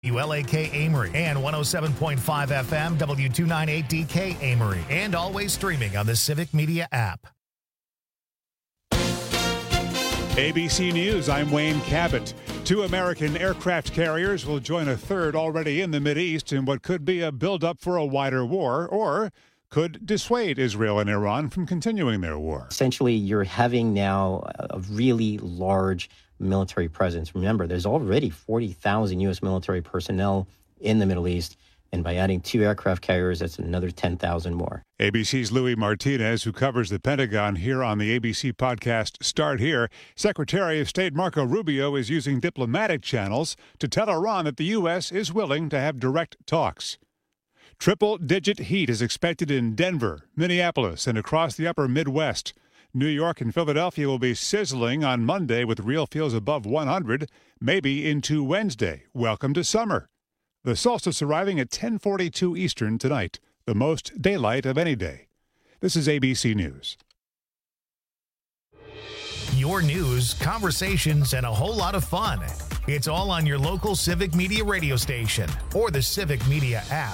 WLAK Amory and 107.5 FM W298DK Amory, and always streaming on the Civic Media app. ABC News, I'm Wayne Cabot. 2 American aircraft carriers will join a third already in the Mideast in what could be a buildup for a wider war, or could dissuade Israel and Iran from continuing their war. Essentially, you're having now a really large military presence. Remember, there's already 40,000 U.S. military personnel in the Middle East. And by adding 2 aircraft carriers, that's another 10,000 more. ABC's Louis Martinez, who covers the Pentagon here on the ABC podcast Start Here. Secretary of State Marco Rubio is using diplomatic channels to tell Iran that the U.S. is willing to have direct talks. Triple-digit heat is expected in Denver, Minneapolis, and across the upper Midwest. New York and Philadelphia will be sizzling on Monday with real feels above 100, maybe into Wednesday. Welcome to summer. The solstice arriving at 10:42 Eastern tonight, the most daylight of any day. This is ABC News. Your news, conversations, and a whole lot of fun. It's all on your local Civic Media radio station or the Civic Media app.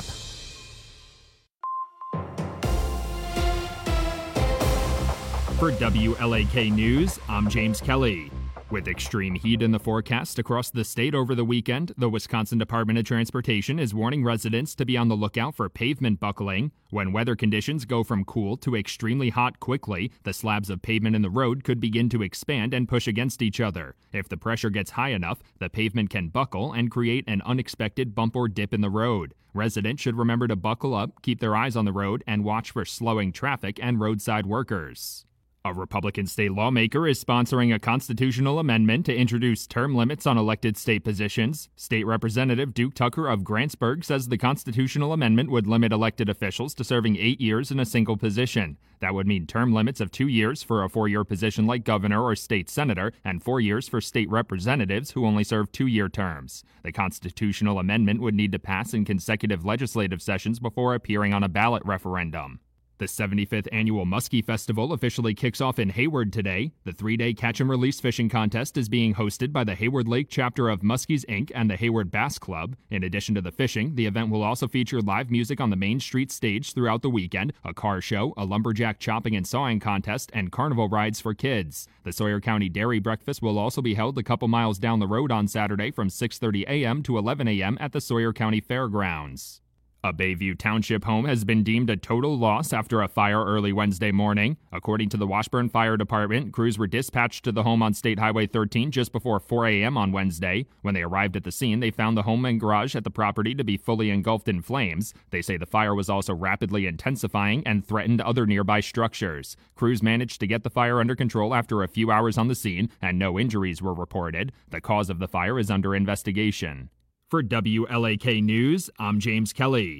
For WLAK News, I'm James Kelly. With extreme heat in the forecast across the state over the weekend, the Wisconsin Department of Transportation is warning residents to be on the lookout for pavement buckling. When weather conditions go from cool to extremely hot quickly, the slabs of pavement in the road could begin to expand and push against each other. If the pressure gets high enough, the pavement can buckle and create an unexpected bump or dip in the road. Residents should remember to buckle up, keep their eyes on the road, and watch for slowing traffic and roadside workers. A Republican state lawmaker is sponsoring a constitutional amendment to introduce term limits on elected state positions. State Representative Duke Tucker of Grantsburg says the constitutional amendment would limit elected officials to serving 8 years in a single position. That would mean term limits of 2 years for a 4-year position like governor or state senator, and 4 years for state representatives who only serve 2-year terms. The constitutional amendment would need to pass in consecutive legislative sessions before appearing on a ballot referendum. The 75th Annual Muskie Festival officially kicks off in Hayward today. The 3-day catch-and-release fishing contest is being hosted by the Hayward Lake chapter of Muskies, Inc. and the Hayward Bass Club. In addition to the fishing, the event will also feature live music on the Main Street stage throughout the weekend, a car show, a lumberjack chopping and sawing contest, and carnival rides for kids. The Sawyer County Dairy Breakfast will also be held a couple miles down the road on Saturday from 6:30 a.m. to 11 a.m. at the Sawyer County Fairgrounds. A Bayview Township home has been deemed a total loss after a fire early Wednesday morning. According to the Washburn Fire Department, crews were dispatched to the home on State Highway 13 just before 4 a.m. on Wednesday. When they arrived at the scene, they found the home and garage at the property to be fully engulfed in flames. They say the fire was also rapidly intensifying and threatened other nearby structures. Crews managed to get the fire under control after a few hours on the scene, and no injuries were reported. The cause of the fire is under investigation. For WLAK News, I'm James Kelly.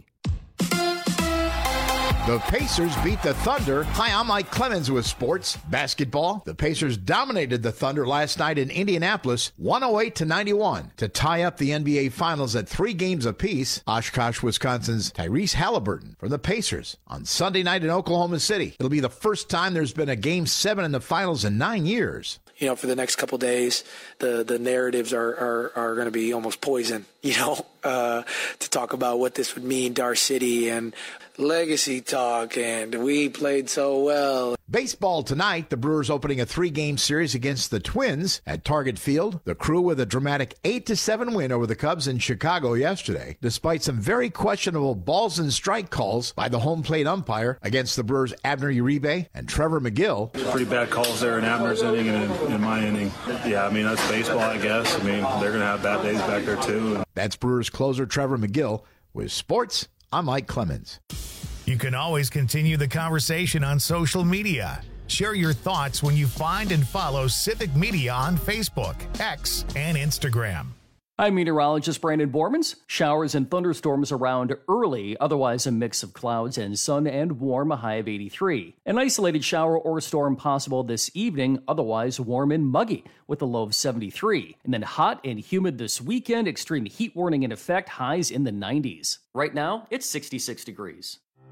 The Pacers beat the Thunder. Hi, I'm Mike Clemens with sports basketball. The Pacers dominated the Thunder last night in Indianapolis, 108-91, to tie up the NBA Finals at 3 games apiece. Oshkosh, Wisconsin's Tyrese Halliburton from the Pacers on Sunday night in Oklahoma City. It'll be the first time there's been a Game 7 in the Finals in 9 years. You know, for the next couple days, the narratives are going to be almost poison, to talk about what this would mean to our city and legacy talk, and we played so well. Baseball tonight, the Brewers opening a 3-game series against the Twins at Target Field. The Crew with a dramatic 8-7 win over the Cubs in Chicago yesterday, despite some very questionable balls and strike calls by the home plate umpire against the Brewers' Abner Uribe and Trevor McGill. Pretty bad calls there in Abner's inning and in my inning. Yeah, that's baseball, I guess. They're going to have bad days back there, too. That's Brewers closer Trevor McGill. With sports, I'm Mike Clemens. You can always continue the conversation on social media. Share your thoughts when you find and follow Civic Media on Facebook, X, and Instagram. I'm meteorologist Brandon Bormans. Showers and thunderstorms around early, otherwise a mix of clouds and sun and warm, a high of 83. An isolated shower or storm possible this evening, otherwise warm and muggy with a low of 73. And then hot and humid this weekend, extreme heat warning in effect, highs in the 90s. Right now, it's 66 degrees.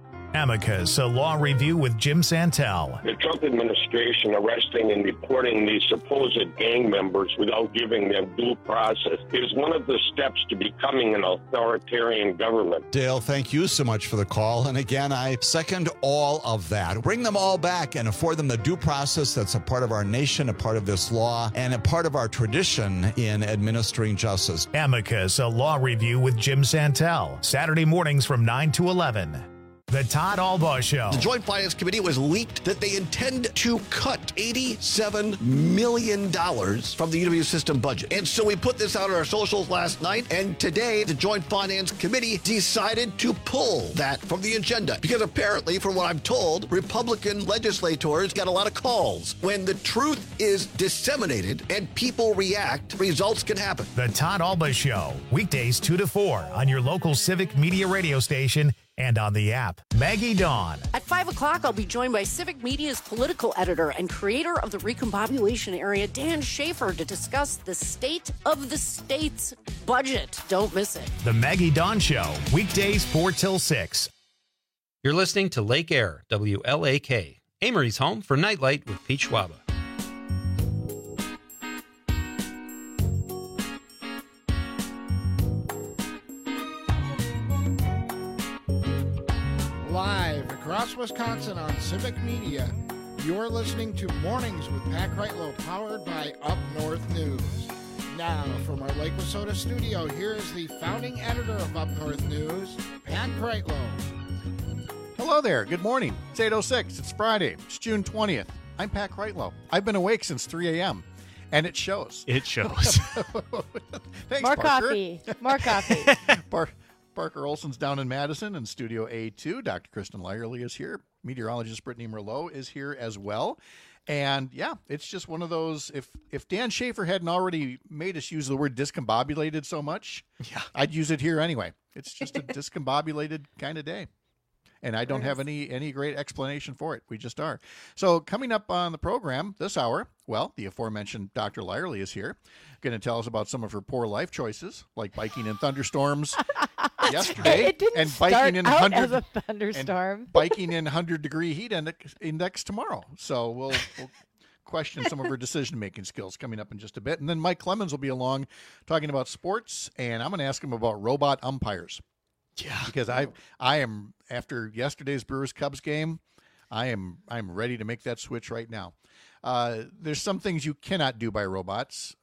Amicus, a law review with Jim Santel. The Trump administration arresting and deporting these supposed gang members without giving them due process is one of the steps to becoming an authoritarian government. Dale, thank you so much for the call. And again, I second all of that. Bring them all back and afford them the due process that's a part of our nation, a part of this law, and a part of our tradition in administering justice. Amicus, a law review with Jim Santel. Saturday mornings from 9 to 11. The Todd Albaugh Show. The Joint Finance Committee was leaked that they intend to cut $87 million from the UW system budget. And so we put this out on our socials last night, and today the Joint Finance Committee decided to pull that from the agenda. Because apparently, from what I'm told, Republican legislators got a lot of calls. When the truth is disseminated and people react, results can happen. The Todd Albaugh Show, weekdays 2 to 4 on your local Civic Media radio station and on the app. Maggie Dawn. At 5 o'clock, I'll be joined by Civic Media's political editor and creator of the Recombobulation Area, Dan Schaefer, to discuss the state of the state's budget. Don't miss it. The Maggie Dawn Show, weekdays 4 till 6. You're listening to Lake Air, WLAK, Amory's home for Nightlight with Pete Schwaba. Live across Wisconsin on Civic Media, you're listening to Mornings with Pat Kreitlow, powered by Up North News. Now, from our Lake Wissota studio, here is the founding editor of Up North News, Pat Kreitlow. Hello there. Good morning. It's 8:06. It's Friday. It's June 20th. I'm Pat Kreitlow. I've been awake since 3 a.m., and it shows. It shows. Thanks, More Parker. coffee. More coffee. Parker Olson's down in Madison in Studio A2. Dr. Kristen Lyerly is here. Meteorologist Brittany Merlot is here as well. And, yeah, it's just one of those, if Dan Schaefer hadn't already made us use the word discombobulated so much, I'd use it here anyway. It's just a discombobulated kind of day. And I don't have any great explanation for it. We just are. So coming up on the program this hour, well, the aforementioned Dr. Lyerly is here, going to tell us about some of her poor life choices, like biking in thunderstorms yesterday, It didn't and start biking in out as a thunderstorm. and biking in 100-degree heat index tomorrow. So we'll question some of her decision-making skills coming up in just a bit. And then Mike Clemens will be along talking about sports, and I'm going to ask him about robot umpires. Yeah, because I am, after yesterday's Brewers-Cubs game, I'm ready to make that switch right now. There's some things you cannot do by robots.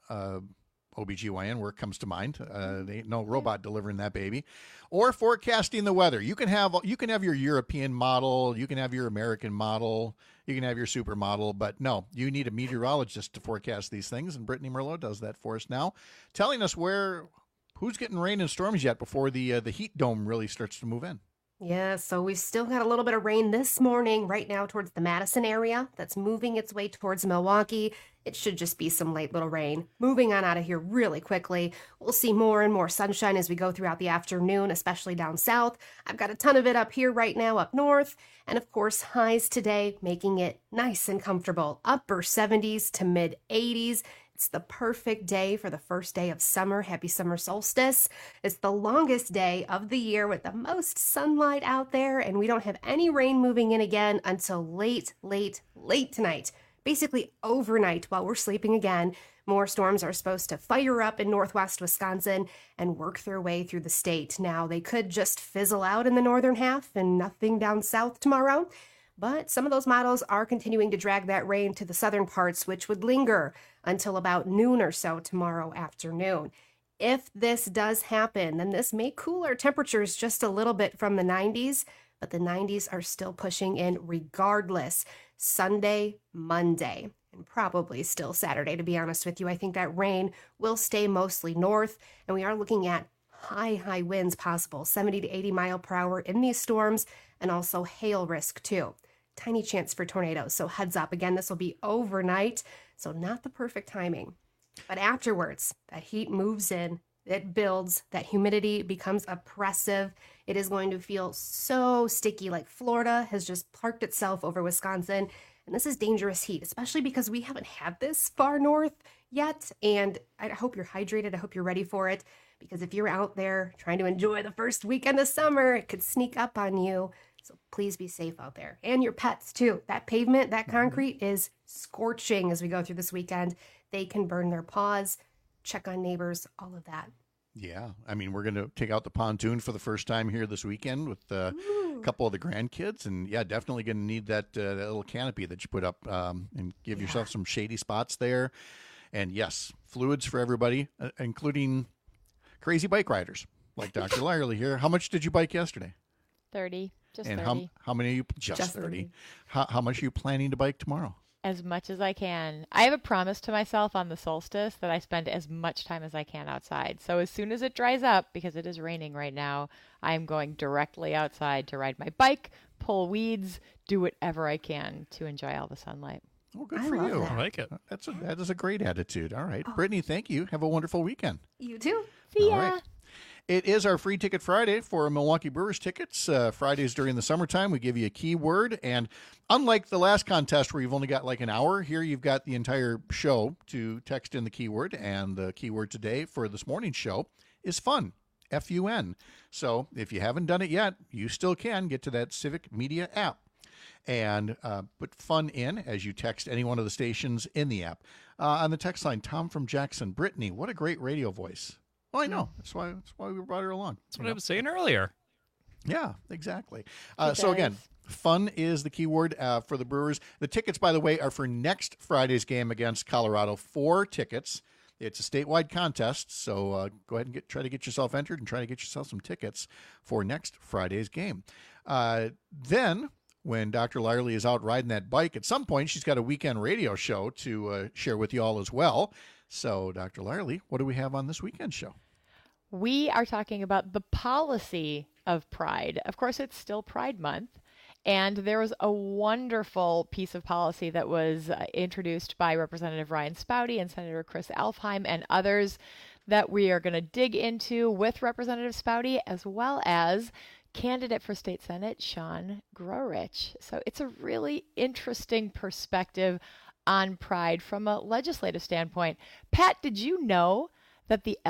OBGYN work comes to mind. There ain't no robot delivering that baby. Or forecasting the weather. You can have your European model, you can have your American model, you can have your supermodel, but no, you need a meteorologist to forecast these things, and Brittany Merlot does that for us now, telling us who's getting rain and storms yet before the heat dome really starts to move in. Yeah, so we've still got a little bit of rain this morning right now towards the Madison area. That's moving its way towards Milwaukee. It should just be some light little rain. Moving on out of here really quickly. We'll see more and more sunshine as we go throughout the afternoon, especially down south. I've got a ton of it up here right now up north. And of course, highs today making it nice and comfortable. Upper 70s to mid 80s. It's the perfect day for the first day of summer. Happy summer solstice. It's the longest day of the year with the most sunlight out there, and we don't have any rain moving in again until late tonight. Basically overnight while we're sleeping again. More storms are supposed to fire up in northwest Wisconsin and work their way through the state. Now, they could just fizzle out in the northern half and nothing down south tomorrow. But some of those models are continuing to drag that rain to the southern parts, which would linger until about noon or so tomorrow afternoon. If this does happen, then this may cool our temperatures just a little bit from the 90s, but the 90s are still pushing in regardless. Sunday, Monday, and probably still Saturday, to be honest with you. I think that rain will stay mostly north, and we are looking at high winds possible, 70 to 80 mile per hour in these storms, and also hail risk too. Tiny chance for tornadoes, so heads up. Again, this will be overnight, so not the perfect timing. But afterwards, that heat moves in, it builds, that humidity becomes oppressive. It is going to feel so sticky, like Florida has just parked itself over Wisconsin. And this is dangerous heat, especially because we haven't had this far north yet. And I hope you're hydrated. I hope you're ready for it. Because if you're out there trying to enjoy the first weekend of summer, it could sneak up on you. So please be safe out there. And your pets, too. That pavement, that concrete is scorching as we go through this weekend. They can burn their paws, check on neighbors, all of that. Yeah. I mean, we're going to take out the pontoon for the first time here this weekend with a couple of the grandkids. And, yeah, definitely going to need that little canopy that you put up and give yourself some shady spots there. And, yes, fluids for everybody, including crazy bike riders like Dr. Lyerly here. How much did you bike yesterday? 30. Just and 30. How many are you? Just 30. How much are you planning to bike tomorrow? As much as I can. I have a promise to myself on the solstice that I spend as much time as I can outside. So as soon as it dries up, because it is raining right now, I'm going directly outside to ride my bike, pull weeds, do whatever I can to enjoy all the sunlight. Oh, good for you. I like it. That is a great attitude. All right. Brittany, thank you. Have a wonderful weekend. You too. See ya. All right. It is our free ticket Friday for Milwaukee Brewers tickets. Fridays during the summertime, we give you a keyword. And unlike the last contest where you've only got like an hour, here you've got the entire show to text in the keyword. And the keyword today for this morning's show is fun, F-U-N. So if you haven't done it yet, you still can get to that Civic Media app and put fun in as you text any one of the stations in the app. On the text line, Tom from Jackson. Brittany, what a great radio voice. Well, I know. That's why we brought her along. That's what I was saying earlier. Yeah, exactly. So again, fun is the keyword for the Brewers. The tickets, by the way, are for next Friday's game against Colorado. 4 tickets. It's a statewide contest, so go ahead and try to get yourself entered and try to get yourself some tickets for next Friday's game. Then, when Dr. Lyerly is out riding that bike, at some point she's got a weekend radio show to share with you all as well. So, Dr. Lyerly, what do we have on this weekend show? We are talking about the policy of Pride. Of course, it's still Pride Month, and there was a wonderful piece of policy that was introduced by Representative Ryan Spouty and Senator Chris Alfheim and others that we are going to dig into with Representative Spouty, as well as candidate for state senate Sean Grorich. So it's a really interesting perspective on Pride from a legislative standpoint. Pat, did you know that the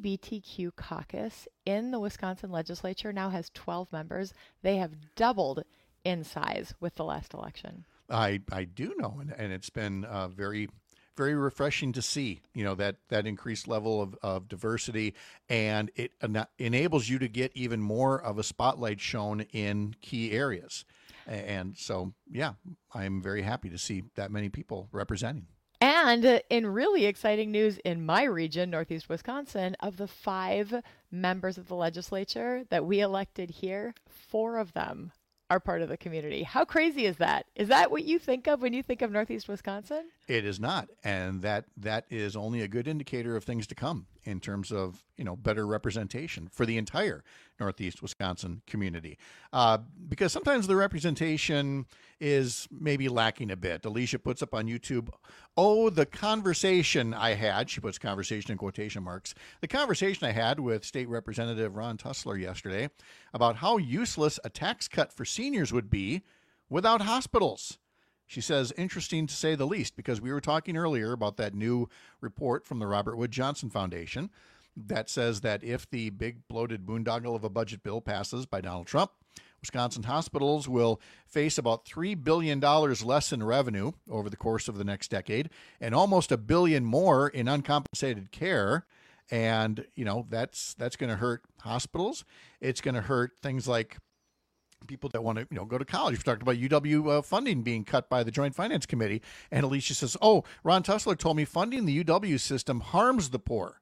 LGBTQ caucus in the Wisconsin legislature now has 12 members? They have doubled in size with the last election. I do know, and it's been very, very refreshing to see, that increased level of diversity, and it enables you to get even more of a spotlight shown in key areas. And so, yeah, I'm very happy to see that many people representing. And in really exciting news in my region, Northeast Wisconsin, of the 5 members of the legislature that we elected here, 4 of them are part of the community. How crazy is that? Is that what you think of when you think of Northeast Wisconsin? It is not. And that is only a good indicator of things to come in terms of, better representation for the entire Northeast Wisconsin community. Because sometimes the representation is maybe lacking a bit. Alicia puts up on YouTube, the conversation I had, she puts conversation in quotation marks, the conversation I had with State Representative Ron Tussler yesterday about how useless a tax cut for seniors would be without hospitals. She says, interesting to say the least, because we were talking earlier about that new report from the Robert Wood Johnson Foundation that says that if the big bloated boondoggle of a budget bill passes by Donald Trump, Wisconsin hospitals will face about $3 billion less in revenue over the course of the next decade and almost $1 billion more in uncompensated care. And, that's going to hurt hospitals. It's going to hurt things like people that want to, go to college. We talked about UW funding being cut by the Joint Finance Committee. And Alicia says, Ron Tussler told me funding the UW system harms the poor.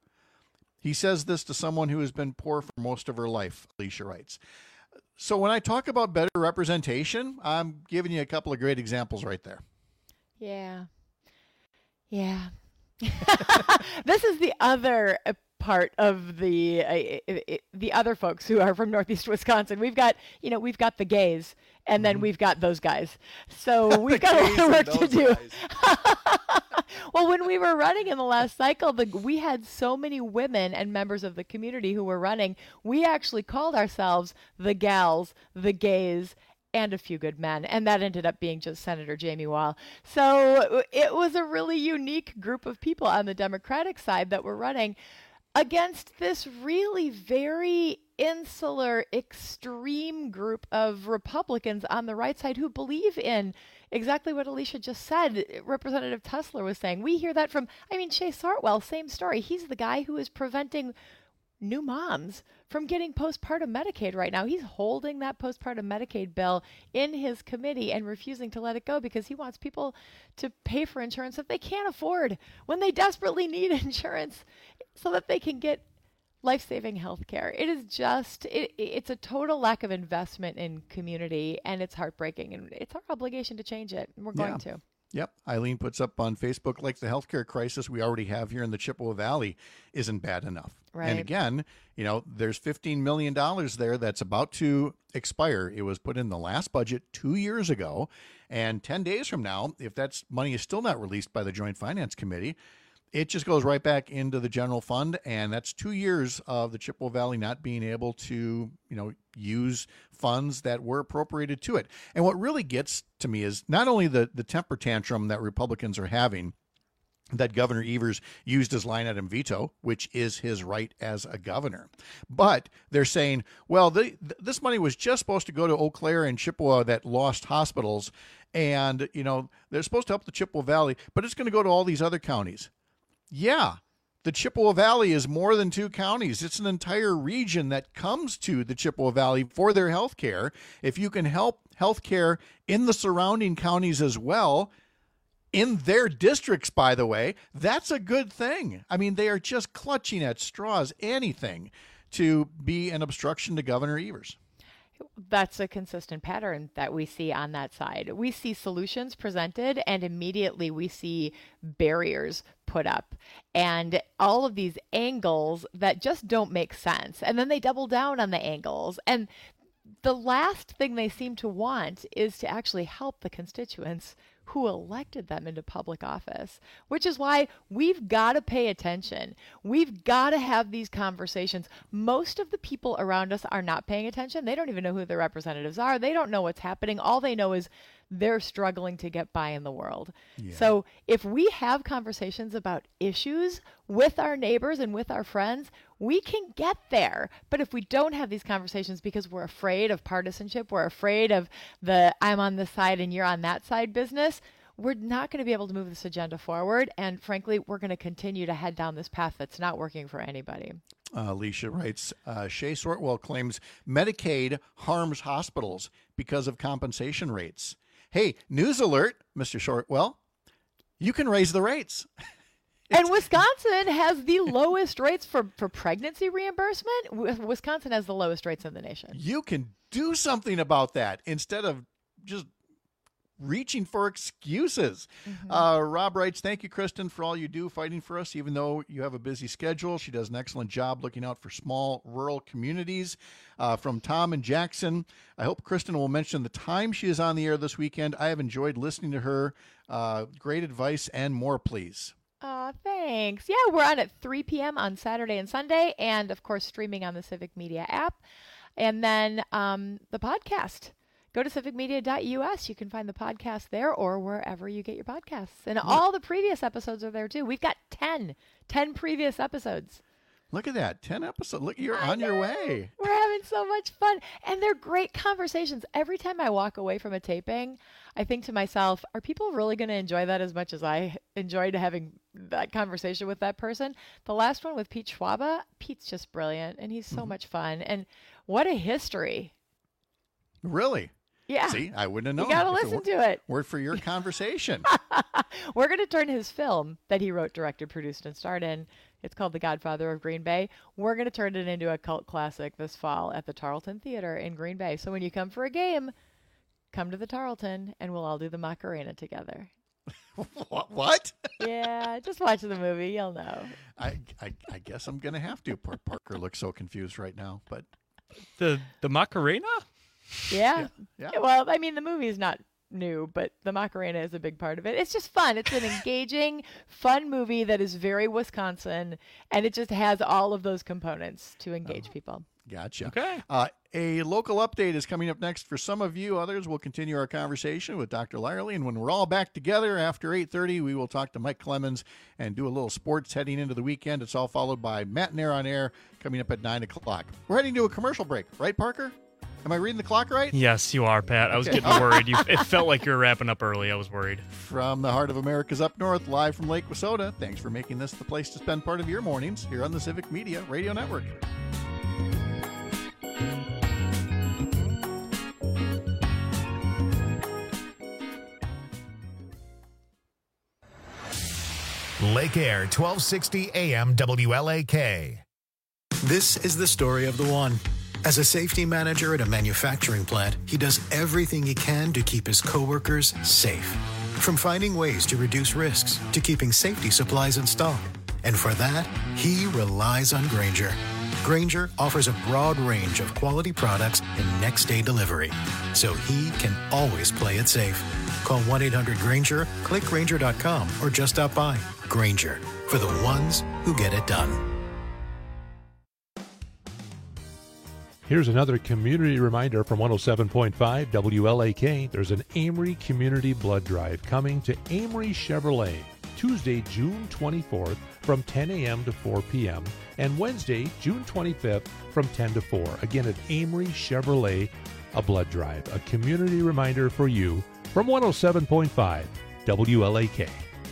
He says this to someone who has been poor for most of her life, Alicia writes. So when I talk about better representation, I'm giving you a couple of great examples right there. Yeah. This is the other part of the other folks who are from Northeast Wisconsin. We've got the gays, and then we've got those guys. So we've got a lot of work to do. Well, when we were running in the last cycle, we had so many women and members of the community who were running. We actually called ourselves the gals, the gays, and a few good men. And that ended up being just Senator Jamie Wall. So it was a really unique group of people on the Democratic side that were running against this really very insular, extreme group of Republicans on the right side who believe in exactly what Alicia just said. Representative Tussler was saying, we hear that from, Shea Sortwell, same story. He's the guy who is preventing new moms from getting postpartum Medicaid right now. He's holding that postpartum Medicaid bill in his committee and refusing to let it go because he wants people to pay for insurance that they can't afford when they desperately need insurance so that they can get life-saving health care. It is just, it's a total lack of investment in community, and it's heartbreaking, and it's our obligation to change it, and we're going to. Yep. Eileen puts up on Facebook, like the healthcare crisis we already have here in the Chippewa Valley isn't bad enough. Right. And again, there's $15 million there that's about to expire. It was put in the last budget 2 years ago. And 10 days from now, if that money is still not released by the Joint Finance Committee, it just goes right back into the general fund. And that's 2 years of the Chippewa Valley not being able to, use funds that were appropriated to it. And what really gets to me is not only the temper tantrum that Republicans are having, that Governor Evers used his line item veto, which is his right as a governor. But they're saying, well, this money was just supposed to go to Eau Claire and Chippewa that lost hospitals. And, they're supposed to help the Chippewa Valley, but it's going to go to all these other counties. Yeah, the Chippewa Valley is more than 2 counties. It's an entire region that comes to the Chippewa Valley for their health care. If you can help health care in the surrounding counties as well, in their districts, by the way, that's a good thing. They are just clutching at straws, anything, to be an obstruction to Governor Evers. That's a consistent pattern that we see on that side. We see solutions presented, and immediately we see barriers put up and all of these angles that just don't make sense. And then they double down on the angles. And the last thing they seem to want is to actually help the constituents who elected them into public office, which is why we've got to pay attention. We've got to have these conversations. Most of the people around us are not paying attention. They don't even know who their representatives are. They don't know what's happening. All they know is they're struggling to get by in the world. Yeah. So if we have conversations about issues with our neighbors and with our friends, we can get there. But if we don't have these conversations because we're afraid of partisanship, we're afraid of the I'm on this side and you're on that side business, we're not going to be able to move this agenda forward. And frankly, we're going to continue to head down this path that's not working for anybody. Alicia writes, Shea Sortwell claims Medicaid harms hospitals because of compensation rates. Hey, news alert, Mr. Shortwell, you can raise the rates. And Wisconsin has the lowest rates for pregnancy reimbursement. Wisconsin has the lowest rates in the nation. You can do something about that instead of just reaching for excuses. Mm-hmm. Rob writes, thank you, Kristen, for all you do fighting for us, even though you have a busy schedule. She does an excellent job looking out for small rural communities. From Tom and Jackson, I hope Kristen will mention the time she is on the air this weekend. I have enjoyed listening to her. Great advice and more, please. Thanks. Yeah, we're on at 3 p.m. on Saturday and Sunday, and of course streaming on the Civic Media app. And then the podcast. Go to civicmedia.us. You can find the podcast there or wherever you get your podcasts. And all the previous episodes are there too. We've got 10 previous episodes. Look at that. 10 episodes. Look, you're on your way. We're having so much fun. And they're great conversations. Every time I walk away from a taping, I think to myself, are people really going to enjoy that as much as I enjoyed having that conversation with that person? The last one with Pete Schwaba, Pete's just brilliant, and he's so much fun. And what a history. Really? Yeah. See, I wouldn't have known. You got to listen to it. Word for your conversation. We're going to turn his film that he wrote, directed, produced, and starred in. It's called The Godfather of Green Bay. We're going to turn it into a cult classic this fall at the Tarleton Theater in Green Bay. So when you come for a game, come to the Tarleton, and we'll all do the Macarena together. What? Yeah, just watch the movie. You'll know. I guess I'm going to have to. Poor Parker looks so confused right now. But the Macarena? Yeah. Well, I mean, the movie is not new, but the Macarena is a big part of it. It's just fun. It's an engaging, fun movie that is very Wisconsin, and it just has all of those components to engage people. Gotcha. Okay. A local update is coming up next for some of you. Others will continue our conversation with Dr. Lyerly. And when we're all back together after 8:30, we will talk to Mike Clemens and do a little sports heading into the weekend. It's all followed by Matt Nair on Air coming up at 9 o'clock. We're heading to a commercial break. Right, Parker? Am I reading the clock right? Yes, you are, Pat. I was getting worried. It felt like you were wrapping up early. I was worried. From the heart of America's up north, live from Lake Wissota, thanks for making this the place to spend part of your mornings here on the Civic Media Radio Network. Lake Air, 1260 AM WLAK. This is the story of the one. As a safety manager at a manufacturing plant, he does everything he can to keep his coworkers safe. From finding ways to reduce risks to keeping safety supplies in stock. And for that, he relies on Grainger. Grainger offers a broad range of quality products and next-day delivery, so he can always play it safe. Call 1-800-GRAINGER, click Grainger.com, or just stop by. Grainger, for the ones who get it done. Here's another community reminder from 107.5 WLAK. There's an Amory Community Blood Drive coming to Amory Chevrolet Tuesday, June 24th from 10 a.m. to 4 p.m. and Wednesday, June 25th from 10 to 4. Again, at Amory Chevrolet, a blood drive. A community reminder for you from 107.5 WLAK.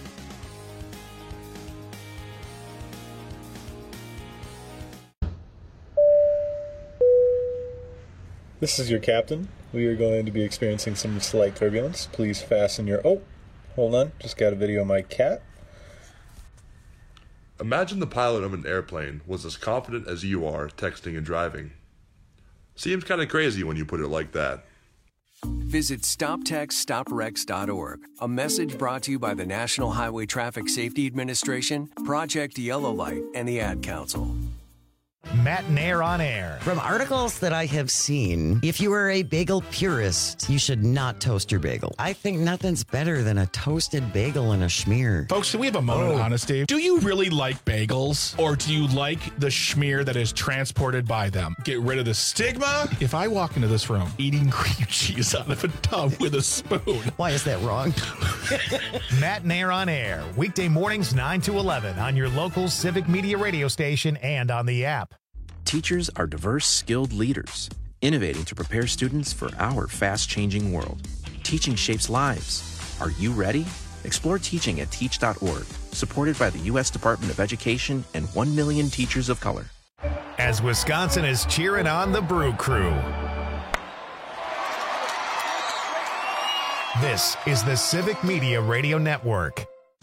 This is your captain. We are going to be experiencing some slight turbulence. Please fasten your... Oh, hold on. Just got a video of my cat. Imagine the pilot of an airplane was as confident as you are texting and driving. Seems kind of crazy when you put it like that. Visit StopTextStopWrecks.org. A message brought to you by the National Highway Traffic Safety Administration, Project Yellow Light, and the Ad Council. Matt Nair on Air. From articles that I have seen, if you are a bagel purist, you should not toast your bagel. I think nothing's better than a toasted bagel and a schmear. Folks, can we have a moment of honesty? Do you really like bagels, or do you like the schmear that is transported by them? Get rid of the stigma. If I walk into this room eating cream cheese out of a tub with a spoon. Why is that wrong? Matt Nair on Air. Weekday mornings 9 to 11 on your local Civic Media radio station and on the app. Teachers are diverse, skilled leaders, innovating to prepare students for our fast-changing world. Teaching shapes lives. Are you ready? Explore teaching at teach.org, supported by the U.S. Department of Education and 1 million teachers of color. As Wisconsin is cheering on the Brew Crew. This is the Civic Media Radio Network.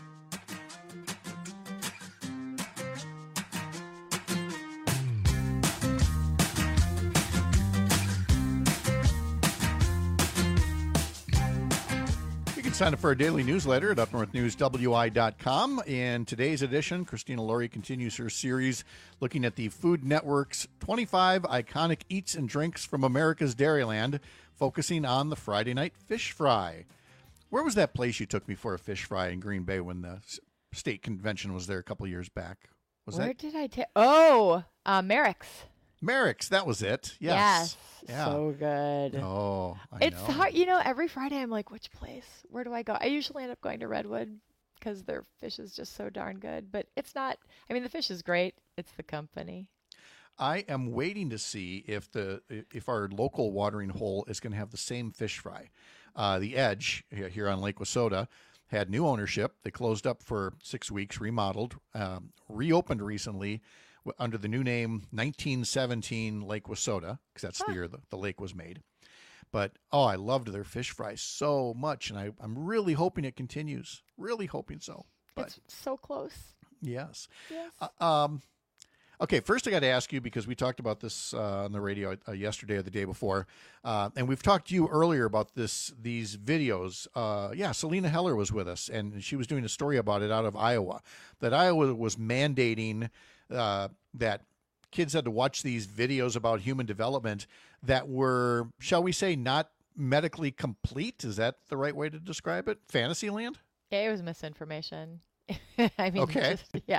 Sign up for our daily newsletter at upnorthnewswi.com. In today's edition, Christina Laurie continues her series looking at the Food Network's 25 iconic eats and drinks from America's Dairyland, focusing on the Friday night fish fry. Where was that place you took me for a fish fry in Green Bay when the state convention was there a couple years back? Where did I take? Oh, Merrick's. Merrick's, that was it. Yes. Yeah. So good. Oh, it's hard. You know, every Friday I'm like, which place? Where do I go? I usually end up going to Redwood because their fish is just so darn good. But it's not, I mean, the fish is great. It's the company. I am waiting to see if our local watering hole is going to have the same fish fry. The Edge here on Lake Wissota had new ownership. They closed up for 6 weeks, remodeled, reopened recently under the new name 1917 Lake Wissota, because that's the year the lake was made. But, I loved their fish fry so much, and I'm really hoping it continues. Really hoping so. But, it's so close. Yes. Okay, first I got to ask you, because we talked about this on the radio yesterday or the day before, and we've talked to you earlier about these videos. Selena Heller was with us, and she was doing a story about it out of Iowa, that Iowa was mandating that kids had to watch these videos about human development that were, shall we say, not medically complete. Is that the right way to describe it? Fantasyland? Yeah, it was misinformation. I mean, okay. It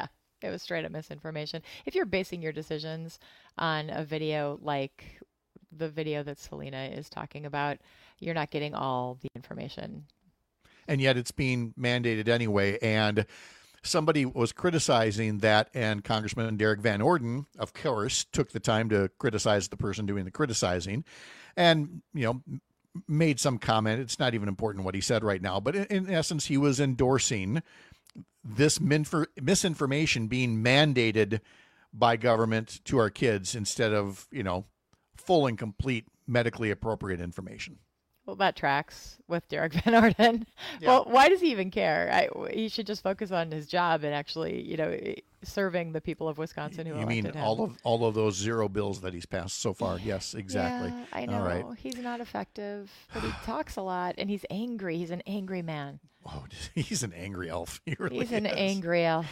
It was straight up misinformation. If you're basing your decisions on a video like the video that Selena is talking about, you're not getting all the information. And yet it's being mandated anyway. And somebody was criticizing that, and Congressman Derek Van Orden, of course, took the time to criticize the person doing the criticizing and, made some comment. It's not even important what he said right now, but in essence, he was endorsing this misinformation being mandated by government to our kids instead of, full and complete medically appropriate information. Well, that tracks with Derek Van Orden. Yeah. Well, why does he even care? He should just focus on his job and actually, serving the people of Wisconsin who elected him. You mean all of those zero bills that he's passed so far? Yes, exactly. Yeah, I know. All right. He's not effective, but he talks a lot, and he's angry. He's an angry man. Oh, he's an angry elf. He's an angry elf.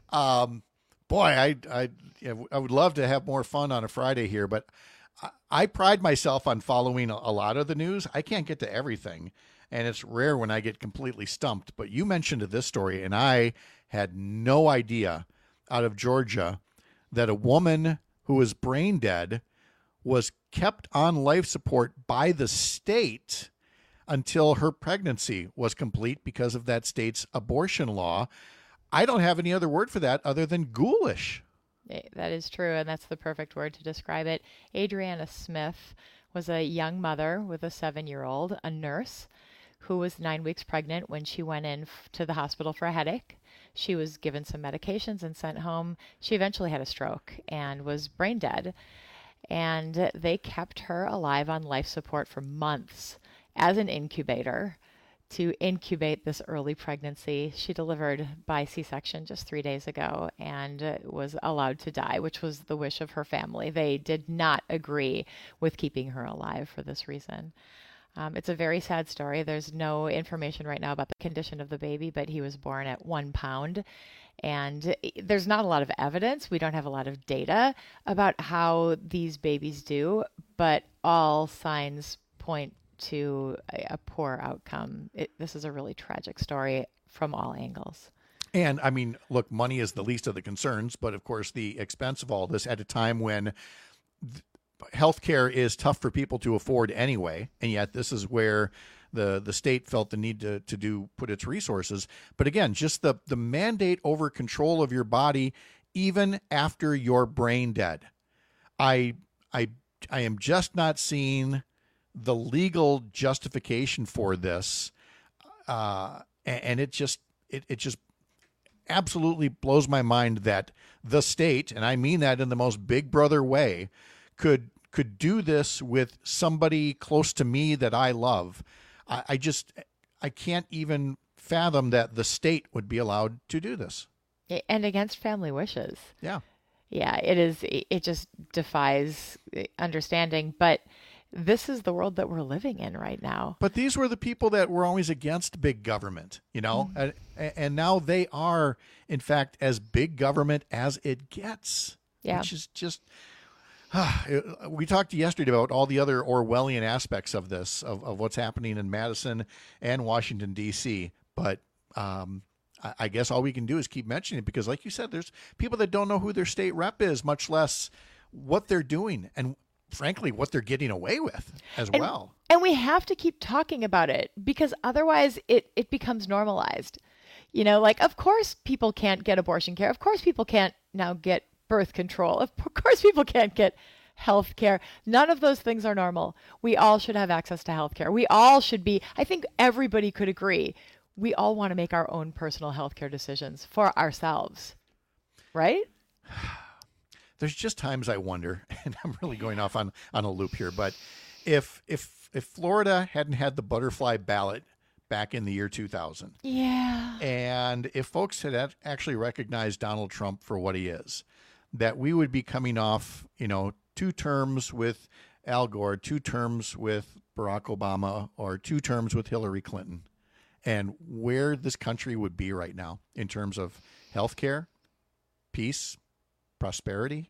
Boy, I would love to have more fun on a Friday here, but I pride myself on following a lot of the news. I can't get to everything, and it's rare when I get completely stumped. But you mentioned this story, and I had no idea, out of Georgia, that a woman who was brain dead was kept on life support by the state until her pregnancy was complete because of that state's abortion law. I don't have any other word for that other than ghoulish. That is true, and that's the perfect word to describe it. Adriana Smith was a young mother with a 7-year-old, a nurse, who was 9 weeks pregnant when she went in to the hospital for a headache. She was given some medications and sent home. She eventually had a stroke and was brain dead, and they kept her alive on life support for months as an incubator to incubate this early pregnancy. She delivered by C-section just 3 days ago and was allowed to die, which was the wish of her family. They did not agree with keeping her alive for this reason. It's a very sad story. There's no information right now about the condition of the baby, but he was born at 1 pound. And there's not a lot of evidence. We don't have a lot of data about how these babies do, but all signs point to a poor outcome. This is a really tragic story from all angles. And I mean, look, money is the least of the concerns, but of course the expense of all this at a time when healthcare is tough for people to afford anyway. And yet this is where the state felt the need to put its resources. But again, just the mandate over control of your body, even after you're brain dead. I am just not seeing the legal justification for this, and it just absolutely blows my mind that the state, and I mean that in the most big brother way, could do this with somebody close to me that I love. I can't even fathom that the state would be allowed to do this. And against family wishes. Yeah. Yeah, it is. It just defies understanding, but this is the world that we're living in right now. But these were the people that were always against big government, and now they are, in fact, as big government as it gets. Yeah. Which is just, we talked yesterday about all the other Orwellian aspects of this, of what's happening in Madison and Washington, D.C. But I guess all we can do is keep mentioning it because, like you said, there's people that don't know who their state rep is, much less what they're doing and, frankly, what they're getting away with as well. And we have to keep talking about it because otherwise it becomes normalized. Of course people can't get abortion care. Of course people can't now get birth control. Of course people can't get health care. None of those things are normal. We all should have access to health care. We all should be, I think everybody could agree, we all want to make our own personal health care decisions for ourselves, right? There's just times I wonder, and I'm really going off on a loop here, but if Florida hadn't had the butterfly ballot back in the year 2000, yeah, and if folks had actually recognized Donald Trump for what he is, that we would be coming off, 2 terms with Al Gore, 2 terms with Barack Obama, or 2 terms with Hillary Clinton, and where this country would be right now in terms of healthcare, peace, prosperity,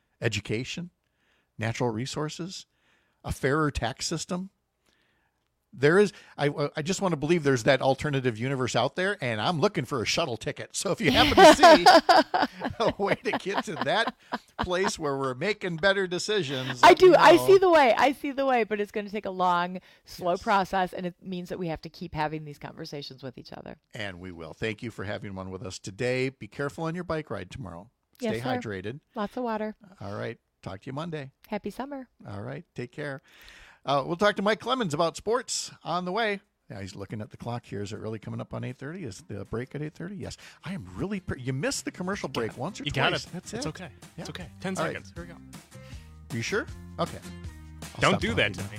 education, natural resources, a fairer tax system. there is. I just want to believe there's that alternative universe out there, and I'm looking for a shuttle ticket. So if you happen to see a way to get to that place where we're making better decisions, I do. I see the way. I see the way, but it's going to take a long, slow process, and it means that we have to keep having these conversations with each other. And we will. Thank you for having one with us today. Be careful on your bike ride tomorrow. Stay hydrated. Lots of water. All right. Talk to you Monday. Happy summer. All right. Take care. We'll talk to Mike Clemens about sports on the way. Yeah, he's looking at the clock here. Is it really coming up on 8:30? Is the break at 8:30? Yes. I am really... you missed the commercial break once or twice. You got it. That's It's it. okay. Yeah. It's okay. 10 All seconds. right. Here we go. You sure? Okay. Don't do that to me.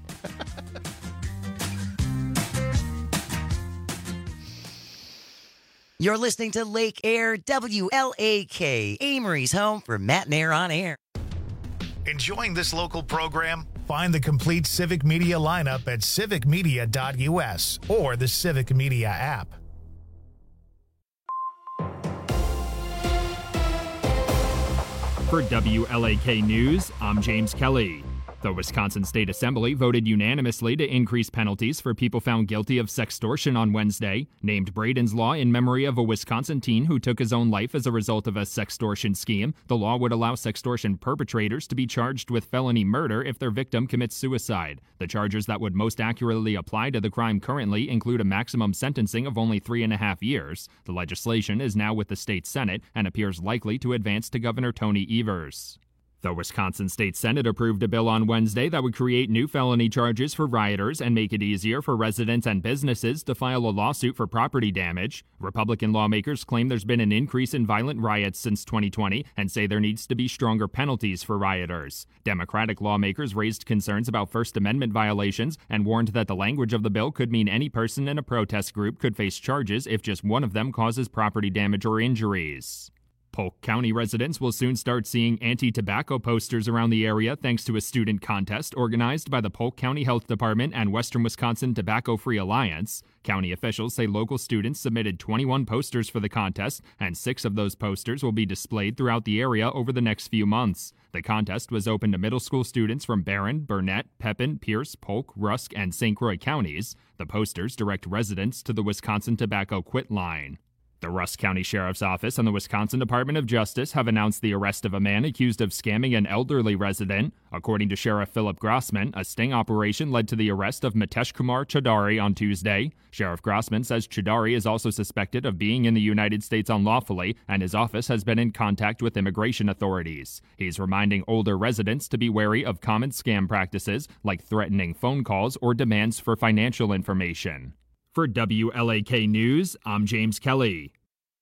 You're listening to Lake Air WLAK, Amory's home for Matt and Air on Air. Enjoying this local program? Find the complete Civic Media lineup at civicmedia.us or the Civic Media app. For WLAK News, I'm James Kelly. The Wisconsin State Assembly voted unanimously to increase penalties for people found guilty of sextortion on Wednesday, named Braden's Law in memory of a Wisconsin teen who took his own life as a result of a sextortion scheme. The law would allow sextortion perpetrators to be charged with felony murder if their victim commits suicide. The charges that would most accurately apply to the crime currently include a maximum sentencing of only 3.5 years. The legislation is now with the state Senate and appears likely to advance to Governor Tony Evers. The Wisconsin State Senate approved a bill on Wednesday that would create new felony charges for rioters and make it easier for residents and businesses to file a lawsuit for property damage. Republican lawmakers claim there's been an increase in violent riots since 2020 and say there needs to be stronger penalties for rioters. Democratic lawmakers raised concerns about First Amendment violations and warned that the language of the bill could mean any person in a protest group could face charges if just one of them causes property damage or injuries. Polk County residents will soon start seeing anti-tobacco posters around the area thanks to a student contest organized by the Polk County Health Department and Western Wisconsin Tobacco-Free Alliance. County officials say local students submitted 21 posters for the contest, and 6 of those posters will be displayed throughout the area over the next few months. The contest was open to middle school students from Barron, Burnett, Pepin, Pierce, Polk, Rusk, and St. Croix counties. The posters direct residents to the Wisconsin Tobacco Quit line. The Rusk County Sheriff's Office and the Wisconsin Department of Justice have announced the arrest of a man accused of scamming an elderly resident. According to Sheriff Philip Grossman, a sting operation led to the arrest of Mitesh Kumar Chaudhary on Tuesday. Sheriff Grossman says Chaudhary is also suspected of being in the United States unlawfully, and his office has been in contact with immigration authorities. He's reminding older residents to be wary of common scam practices like threatening phone calls or demands for financial information. For WLAK News, I'm James Kelly.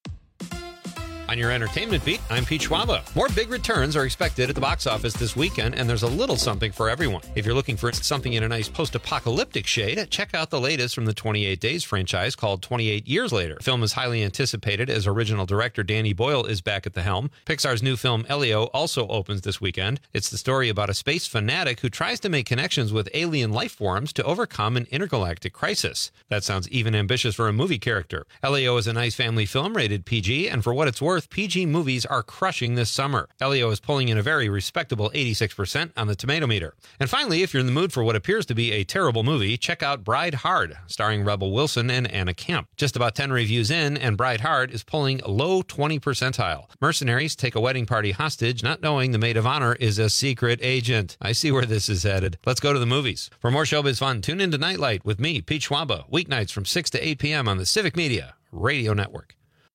On your entertainment beat, I'm Pete Schwaba. More big returns are expected at the box office this weekend, and there's a little something for everyone. If you're looking for something in a nice post-apocalyptic shade, check out the latest from the 28 Days franchise called 28 Years Later. The film is highly anticipated as original director Danny Boyle is back at the helm. Pixar's new film Elio also opens this weekend. It's the story about a space fanatic who tries to make connections with alien life forms to overcome an intergalactic crisis. That sounds even ambitious for a movie character. Elio is a nice family film rated PG, and for what it's worth, PG movies are crushing this summer. Elio is pulling in a very respectable 86% on the tomato meter. And finally, if you're in the mood for what appears to be a terrible movie, check out Bride Hard, starring Rebel Wilson and Anna Camp. Just about 10 reviews in, and Bride Hard is pulling low 20 percentile. Mercenaries take a wedding party hostage, not knowing the maid of honor is a secret agent. I see where this is headed. Let's go to the movies. For more showbiz fun, tune into Nightlight with me, Pete Schwaba, weeknights from 6 to 8 p.m. on the Civic Media Radio Network.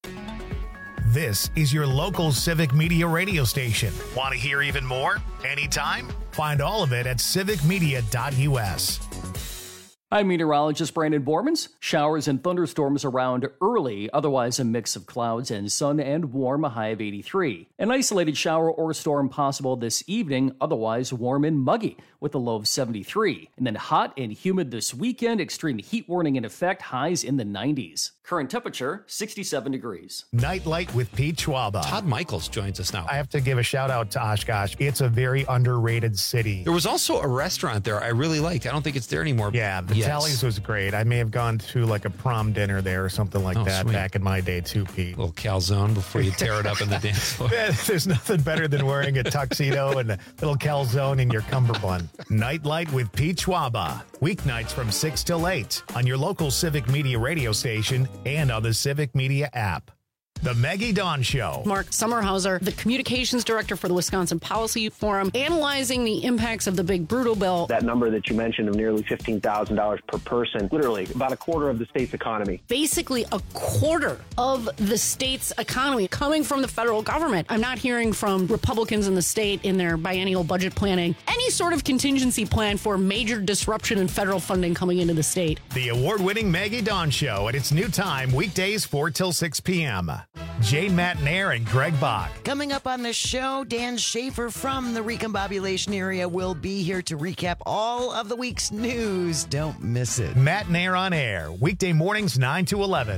This is your local Civic Media radio station. Want to hear even more? Anytime? Find all of it at civicmedia.us. I'm meteorologist Brandon Bormans. Showers and thunderstorms around early, otherwise a mix of clouds and sun and warm, a high of 83. An isolated shower or storm possible this evening, otherwise warm and muggy with a low of 73. And then hot and humid this weekend, extreme heat warning in effect, highs in the 90s. Current temperature, 67 degrees. Nightlight with Pete Schwaba. Todd Michaels joins us now. I have to give a shout out to Oshkosh. It's a very underrated city. There was also a restaurant there I really liked. I don't think it's there anymore. Yeah, the Tallies was great. I may have gone to like a prom dinner there or something like that sweet. Back in my day too, Pete. A little calzone before you tear it up in the dance floor. There's nothing better than wearing a tuxedo and a little calzone in your cummerbund. Nightlight with Pete Schwaba. Weeknights from 6 till 8 on your local Civic Media radio station and on the Civic Media app. The Maggie Dawn Show. Mark Sommerhauser, the communications director for the Wisconsin Policy Forum, analyzing the impacts of the big brutal bill. That number that you mentioned of nearly $15,000 per person, literally about a quarter of the state's economy. Basically a quarter of the state's economy coming from the federal government. I'm not hearing from Republicans in the state in their biennial budget planning any sort of contingency plan for major disruption in federal funding coming into the state. The award-winning Maggie Dawn Show at its new time, weekdays 4 till 6 p.m. Jane Matnair and Greg Bach. Coming up on the show, Dan Schaefer from the Recombobulation area will be here to recap all of the week's news. Don't miss it. Matnair on air, weekday mornings 9 to 11.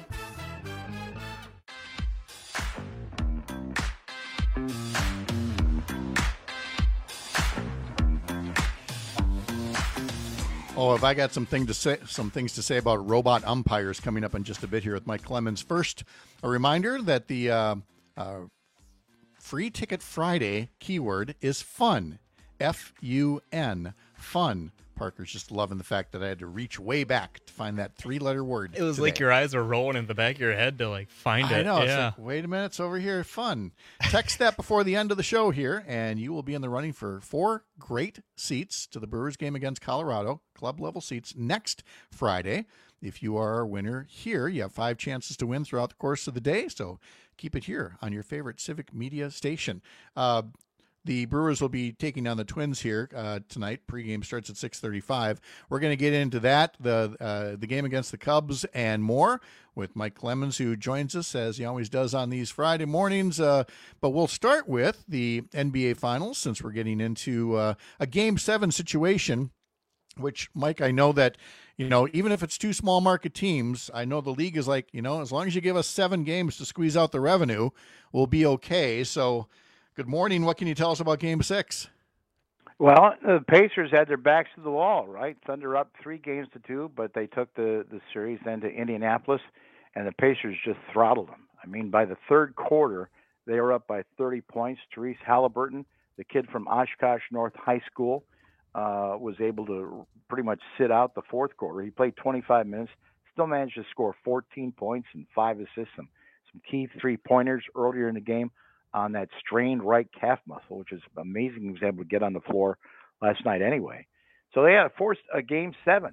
Oh, have I got some things to say about robot umpires coming up in just a bit here with Mike Clemens. First, a reminder that the Free Ticket Friday keyword is fun. F-U-N. Fun. Parker's just loving the fact that I had to reach way back to find that three-letter word. It was today. like your eyes were rolling in the back of your head to like find it. I know. Yeah. It's like, wait a minute, it's over here. Fun. Text that before the end of the show here, and you will be in the running for 4 great seats to the Brewers game against Colorado, club-level seats, next Friday. If you are a winner here, you have 5 chances to win throughout the course of the day, so keep it here on your favorite Civic Media station. The Brewers will be taking on the Twins here tonight. Pregame starts at 6:35. We're going to get into that, the game against the Cubs, and more with Mike Clemens, who joins us as he always does on these Friday mornings. But we'll start with the NBA Finals since we're getting into a Game 7 situation, which, Mike, I know that, even if it's 2 small market teams, I know the league is like, as long as you give us 7 games to squeeze out the revenue, we'll be okay. So, good morning. What can you tell us about Game 6? Well, the Pacers had their backs to the wall, right? Thunder up 3-2, but they took the series then to Indianapolis, and the Pacers just throttled them. I mean, by the third quarter, they were up by 30 points. Therese Halliburton, the kid from Oshkosh North High School, was able to pretty much sit out the fourth quarter. He played 25 minutes, still managed to score 14 points and 5 assists, some key 3-pointers earlier in the game on that strained right calf muscle, which is amazing. He was able to get on the floor last night anyway. So they had to force a Game 7.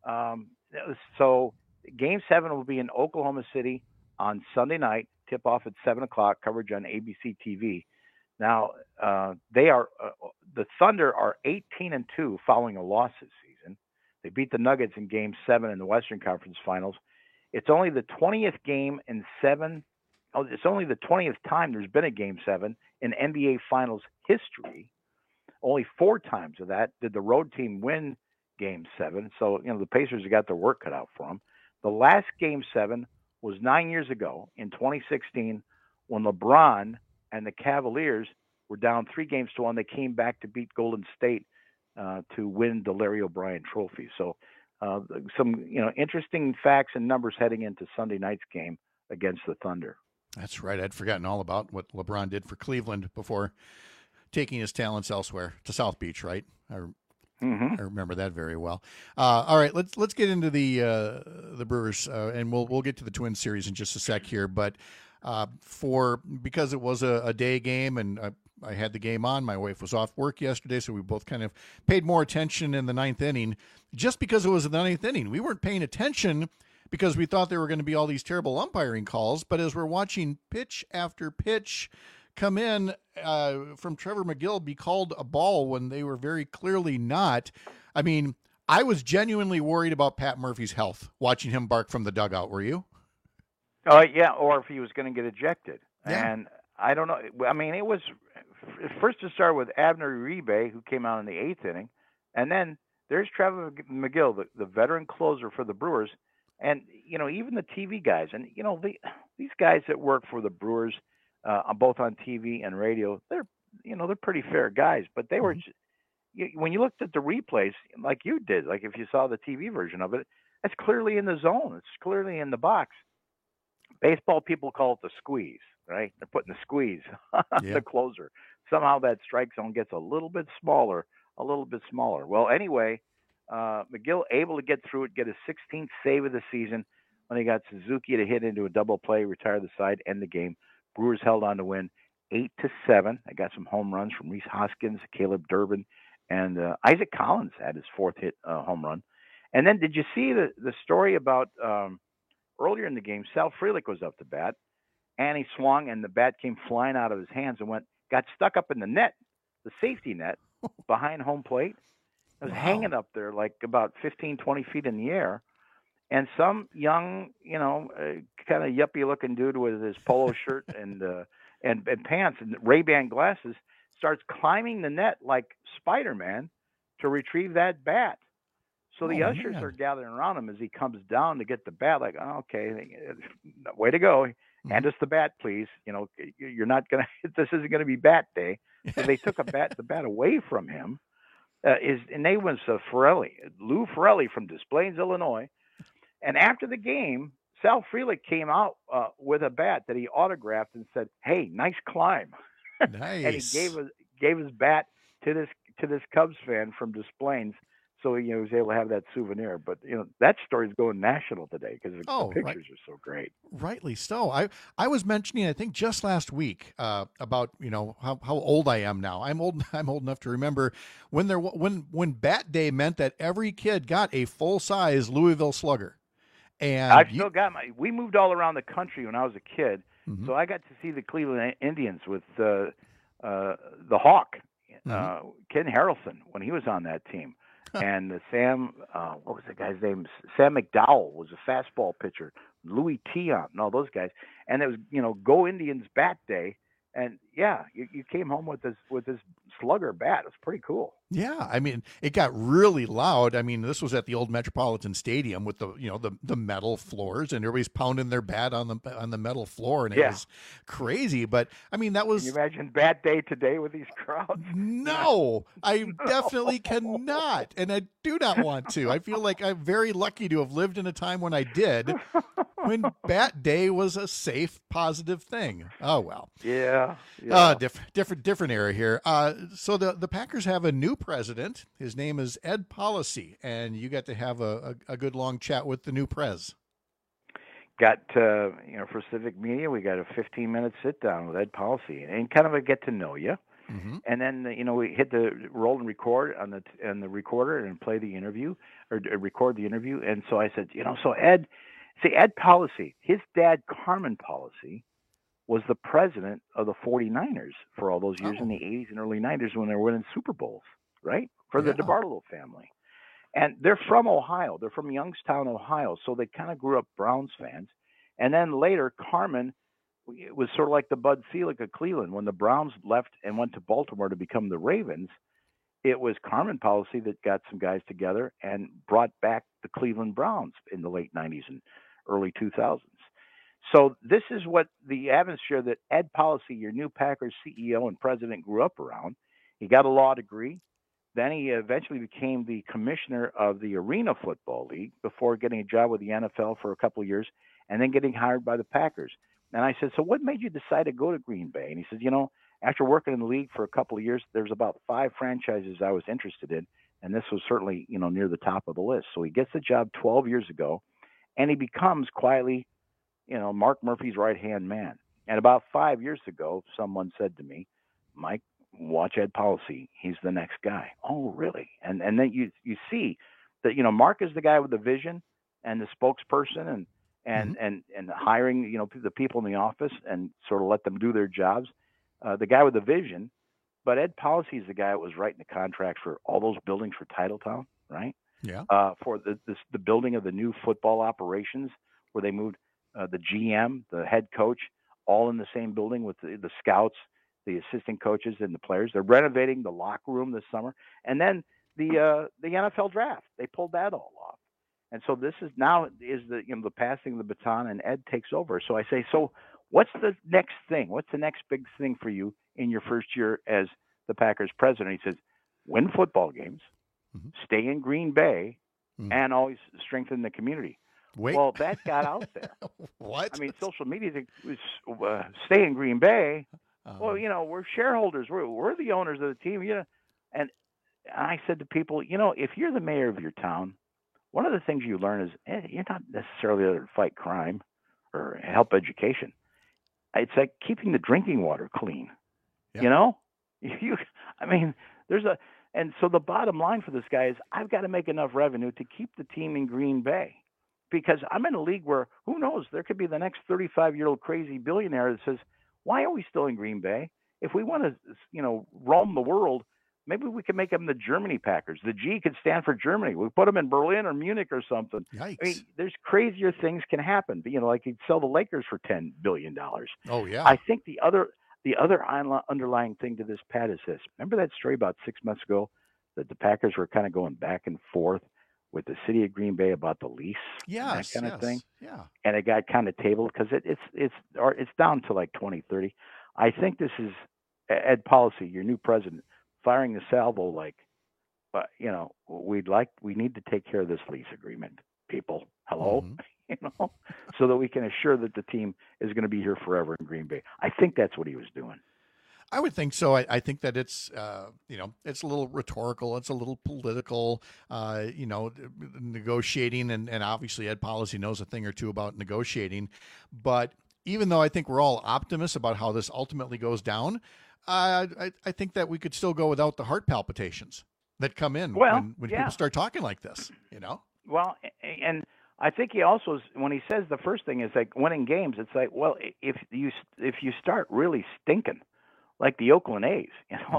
So Game 7 will be in Oklahoma City on Sunday night, tip off at 7 o'clock, coverage on ABC TV. Now, the Thunder are 18-2 following a loss this season. They beat the Nuggets in Game 7 in the Western Conference Finals. It's only the 20th game in 7. It's only the 20th time there's been a Game 7 in NBA Finals history. Only 4 times of that did the road team win Game 7. So, the Pacers have got their work cut out for them. The last Game 7 was 9 years ago in 2016 when LeBron and the Cavaliers were down 3-1. They came back to beat Golden State to win the Larry O'Brien Trophy. So some interesting facts and numbers heading into Sunday night's game against the Thunder. That's right. I'd forgotten all about what LeBron did for Cleveland before taking his talents elsewhere to South Beach, right? I remember that very well. All right, let's get into the Brewers, and we'll get to the Twins series in just a sec here. But because it was a day game, and I had the game on, my wife was off work yesterday, so we both kind of paid more attention in the 9th inning. Just because it was the 9th inning, we weren't paying attention because we thought there were going to be all these terrible umpiring calls. But as we're watching pitch after pitch come in from Trevor McGill be called a ball when they were very clearly not, I mean, I was genuinely worried about Pat Murphy's health watching him bark from the dugout. Were you? Yeah, or if he was going to get ejected. Yeah. And I don't know. I mean, it was first to start with Abner Uribe, who came out in the 8th inning. And then there's Trevor McGill, the veteran closer for the Brewers. And, even the TV guys, and, these guys that work for the Brewers, both on TV and radio, they're pretty fair guys. But they were, when you looked at the replays, like you did, like if you saw the TV version of it, it's clearly in the zone. It's clearly in the box. Baseball people call it the squeeze, right? They're putting the squeeze on the closer. Somehow that strike zone gets a little bit smaller a little bit smaller. Well, anyway, McGill able to get through it, get his 16th save of the season when he got Suzuki to hit into a double play, retire the side, end the game. Brewers held on to win 8-7. I got some home runs from Rhys Hoskins, Caleb Durbin, and Isaac Collins had his fourth hit home run. And then did you see the story about earlier in the game, Sal Frelick was up to bat, and he swung, and the bat came flying out of his hands and got stuck up in the net, the safety net, behind home plate. It was hanging up there like about 15, 20 feet in the air. And some young, kind of yuppie-looking dude with his polo shirt and pants and Ray-Ban glasses starts climbing the net like Spider-Man to retrieve that bat. So the ushers are gathering around him as he comes down to get the bat. Like, oh, okay, way to go. Hand us the bat, please. You're not going to – this isn't going to be bat day. So they took the bat away from him. His name was Lou Ferrelli from Des Plaines, Illinois. And after the game, Sal Frelick came out with a bat that he autographed and said, "Hey, nice climb." Nice. And he gave his bat to this Cubs fan from Des Plaines, so he was able to have that souvenir. But that story's going national today because the pictures are so great. Rightly so. I was mentioning, I think just last week, about how old I am now. I'm old enough to remember when Bat Day meant that every kid got a full size Louisville Slugger. And I've still got we moved all around the country when I was a kid, so I got to see the Cleveland Indians with the Hawk, Ken Harrelson, when he was on that team. And Sam, what was the guy's name? Sam McDowell was a fastball pitcher. Louis Tion, and all those guys. And it was, Go Indians Bat Day. And yeah, you came home with this slugger bat. It was pretty cool. Yeah, I mean, it got really loud. I mean, this was at the old Metropolitan Stadium with the the metal floors, and everybody's pounding their bat on the metal floor, and it was crazy. But I mean, that was. Can you imagine Bat Day today with these crowds? No, I definitely cannot, and I do not want to. I feel like I'm very lucky to have lived in a time when I did, when Bat Day was a safe, positive thing. Oh well. Yeah. Different era here. So the Packers have a new president. His name is Ed Policy, and you got to have a good long chat with the new prez. Got for Civic Media, we got a 15-minute sit down with Ed Policy and kind of a get to know you. Mm-hmm. And then we hit the roll and record on the recorder and play the interview or record the interview. And so I said, so Ed Policy, his dad Carmen Policy was the president of the 49ers for all those years in the 80s and early 90s when they were winning Super Bowls, right? For the DeBartolo family. And they're from Ohio. They're from Youngstown, Ohio. So they kind of grew up Browns fans. And then later, Carmen was sort of like the Bud Selig of Cleveland. When the Browns left and went to Baltimore to become the Ravens, it was Carmen Policy that got some guys together and brought back the Cleveland Browns in the late 90s and early 2000s. So this is what the atmosphere that Ed Policy, your new Packers CEO and president, grew up around. He got a law degree. Then he eventually became the commissioner of the Arena Football League before getting a job with the NFL for a couple of years and then getting hired by the Packers. And I said, so what made you decide to go to Green Bay? And he said, after working in the league for a couple of years, there's about 5 franchises I was interested in, and this was certainly, near the top of the list. So he gets the job 12 years ago, and he becomes quietly Mark Murphy's right-hand man. And about 5 years ago, someone said to me, Mike, watch Ed Policy. He's the next guy. Oh, really? And then you see that, Mark is the guy with the vision and the spokesperson and hiring, the people in the office and sort of let them do their jobs. The guy with the vision, but Ed Policy is the guy that was writing the contracts for all those buildings for Titletown, right? Yeah. For the building of the new football operations where they moved the GM, the head coach, all in the same building with the scouts, the assistant coaches, and the players. They're renovating the locker room this summer. And then the NFL draft, they pulled that all off. And so this is the passing of the baton, and Ed takes over. So I say, so what's the next thing? What's the next big thing for you in your first year as the Packers president? He says, win football games, stay in Green Bay, and always strengthen the community. Wait. Well, that got out there. What? I mean, social media was stay in Green Bay. Well, we're shareholders. We're the owners of the team. And I said to people, if you're the mayor of your town, one of the things you learn is you're not necessarily there to fight crime or help education. It's like keeping the drinking water clean. Yeah. And so the bottom line for this guy is I've got to make enough revenue to keep the team in Green Bay, because I'm in a league where who knows, there could be the next 35-year-old crazy billionaire that says, why are we still in Green Bay? If we want to, roam the world, maybe we can make them the Germany Packers. The G could stand for Germany. We put them in Berlin or Munich or something. Yikes. I mean, there's crazier things can happen. But, like you'd sell the Lakers for $10 billion. Oh, yeah. I think the other underlying thing to this, Pat, is this. Remember that story about 6 months ago that the Packers were kind of going back and forth with the city of Green Bay about the lease? Yes, that kind of thing? Yeah. And it got kind of tabled because it's down to like 2030. I think this is Ed Policy, your new president, firing the salvo like, we need to take care of this lease agreement, people. Hello? Mm-hmm. So that we can assure that the team is going to be here forever in Green Bay. I think that's what he was doing. I would think so. I think that it's, it's a little rhetorical. It's a little political, negotiating. And obviously Ed Policy knows a thing or two about negotiating. But even though I think we're all optimists about how this ultimately goes down, I think that we could still go without the heart palpitations that come in when people start talking like this, Well, and I think he also, when he says the first thing is like winning games, it's like, well, if you start really stinking, like the Oakland A's,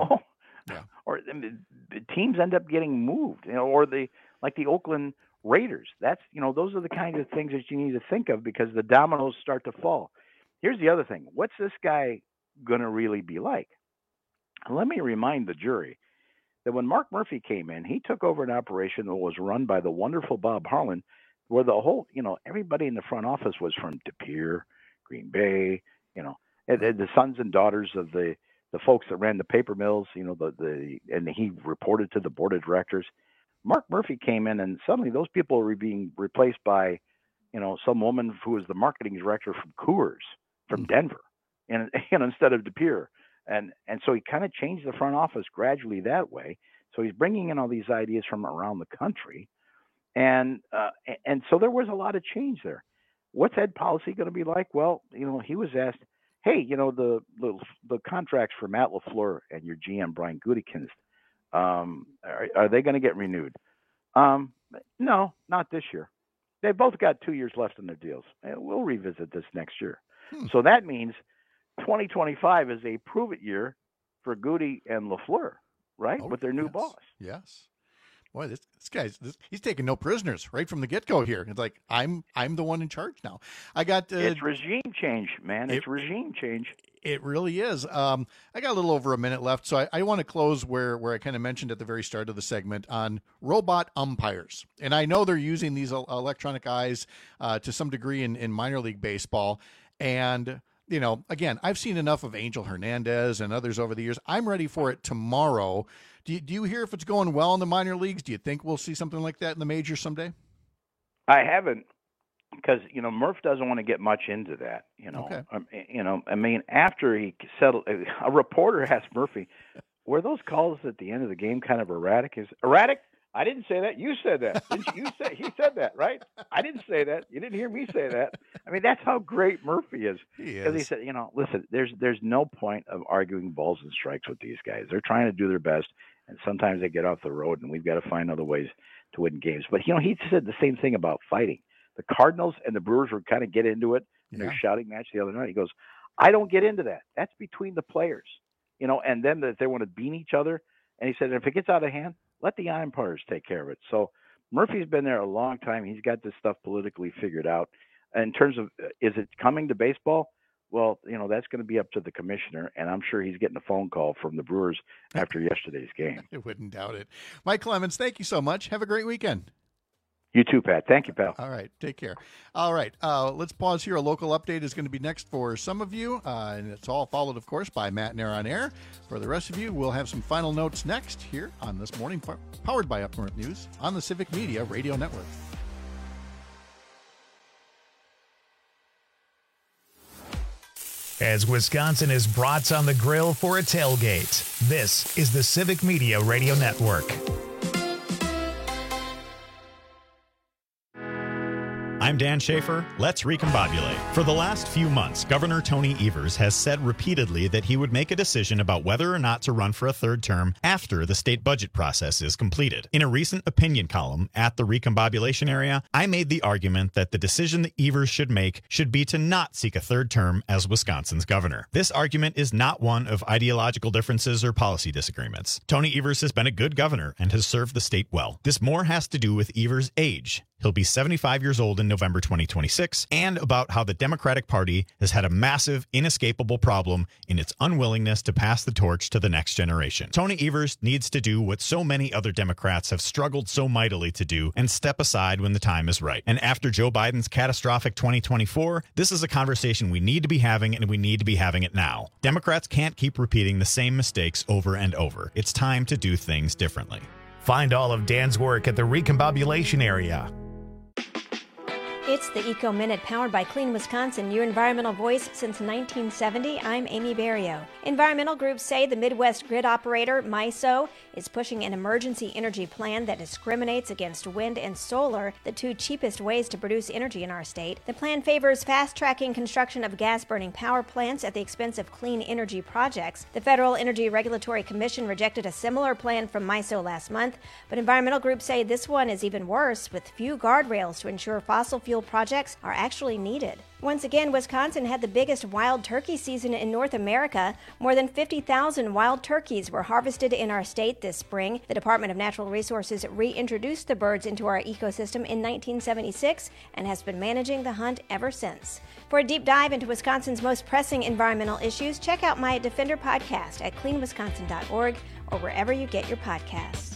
or teams end up getting moved, or like the Oakland Raiders. That's, those are the kinds of things that you need to think of because the dominoes start to fall. Here's the other thing. What's this guy going to really be like? Let me remind the jury that when Mark Murphy came in, he took over an operation that was run by the wonderful Bob Harlan, where the whole, everybody in the front office was from De Pere, Green Bay, the sons and daughters of the folks that ran the paper mills, and he reported to the board of directors. Mark Murphy came in, and suddenly those people were being replaced by, some woman who was the marketing director from Coors, from Denver, and instead of De Pere. And so he kind of changed the front office gradually that way. So he's bringing in all these ideas from around the country. And so there was a lot of change there. What's Ed Policy going to be like? Well, he was asked, hey, the contracts for Matt LaFleur and your GM, Brian Gutekunst, are they going to get renewed? No, not this year. They both got 2 years left in their deals. We'll revisit this next year. So that means 2025 is a prove-it year for Goody and LaFleur, right? With their new boss. Yes. Boy, this guy's he's taking no prisoners right from the get-go here. It's like I'm the one in charge now. It's regime change, man. It's regime change. It really is. I got a little over a minute left, so I want to close where I kind of mentioned at the very start of the segment on robot umpires. And I know they're using these electronic eyes to some degree in minor league baseball. And again, I've seen enough of Angel Hernandez and others over the years. I'm ready for it tomorrow. Do you hear if it's going well in the minor leagues? Do you think we'll see something like that in the majors someday? I haven't, because Murph doesn't want to get much into that. Okay. After he settled, a reporter asked Murphy, "Were those calls at the end of the game kind of erratic?" Is erratic? I didn't say that. You said that. Didn't you say? He said that, right? I didn't say that. You didn't hear me say that. That's how great Murphy is. Because he said, listen, there's no point of arguing balls and strikes with these guys. They're trying to do their best, and sometimes they get off the road, and we've got to find other ways to win games. But he said the same thing about fighting. The Cardinals and the Brewers were kind of get into it in their shouting match the other night. He goes, I don't get into that. That's between the players, and then that they want to beat each other. And he said, if it gets out of hand, let the umpires take care of it. So Murphy's been there a long time. He's got this stuff politically figured out. In terms of, is it coming to baseball? Well, that's going to be up to the commissioner, and I'm sure he's getting a phone call from the Brewers after yesterday's game. I wouldn't doubt it. Mike Clemens, thank you so much. Have a great weekend. You too, Pat. Thank you, pal. All right. Take care. All right. Let's pause here. A local update is going to be next for some of you, and it's all followed, of course, by Matt Nair on Air. For the rest of you, we'll have some final notes next here on This Morning, powered by Up North News on the Civic Media Radio Network. as Wisconsin is brats on the grill for a tailgate. This is the Civic Media Radio Network. I'm Dan Schaefer. Let's recombobulate. For the last few months, Governor Tony Evers has said repeatedly that he would make a decision about whether or not to run for a third term after the state budget process is completed. In a recent opinion column at the Recombobulation Area, I made the argument that the decision that Evers should make should be to not seek a third term as Wisconsin's governor. This argument is not one of ideological differences or policy disagreements. Tony Evers has been a good governor and has served the state well. This more has to do with Evers' age. He'll be 75 years old in November 2026, and about how the Democratic Party has had a massive, inescapable problem in its unwillingness to pass the torch to the next generation. Tony Evers needs to do what so many other Democrats have struggled so mightily to do and step aside when the time is right. And after Joe Biden's catastrophic 2024, this is a conversation we need to be having, and we need to be having it now. Democrats can't keep repeating the same mistakes over and over. It's time to do things differently. Find all of Dan's work at the Recombobulation Area. It's the Eco Minute powered by Clean Wisconsin, your environmental voice since 1970. I'm Amy Barrio. Environmental groups say the Midwest grid operator, MISO, is pushing an emergency energy plan that discriminates against wind and solar, the two cheapest ways to produce energy in our state. The plan favors fast-tracking construction of gas-burning power plants at the expense of clean energy projects. The Federal Energy Regulatory Commission rejected a similar plan from MISO last month, but environmental groups say this one is even worse, with few guardrails to ensure fossil fuel projects are actually needed. Once again, Wisconsin had the biggest wild turkey season in North America. More than 50,000 wild turkeys were harvested in our state this spring. The Department of Natural Resources reintroduced the birds into our ecosystem in 1976 and has been managing the hunt ever since. For a deep dive into Wisconsin's most pressing environmental issues, check out my Defender podcast at cleanwisconsin.org or wherever you get your podcasts.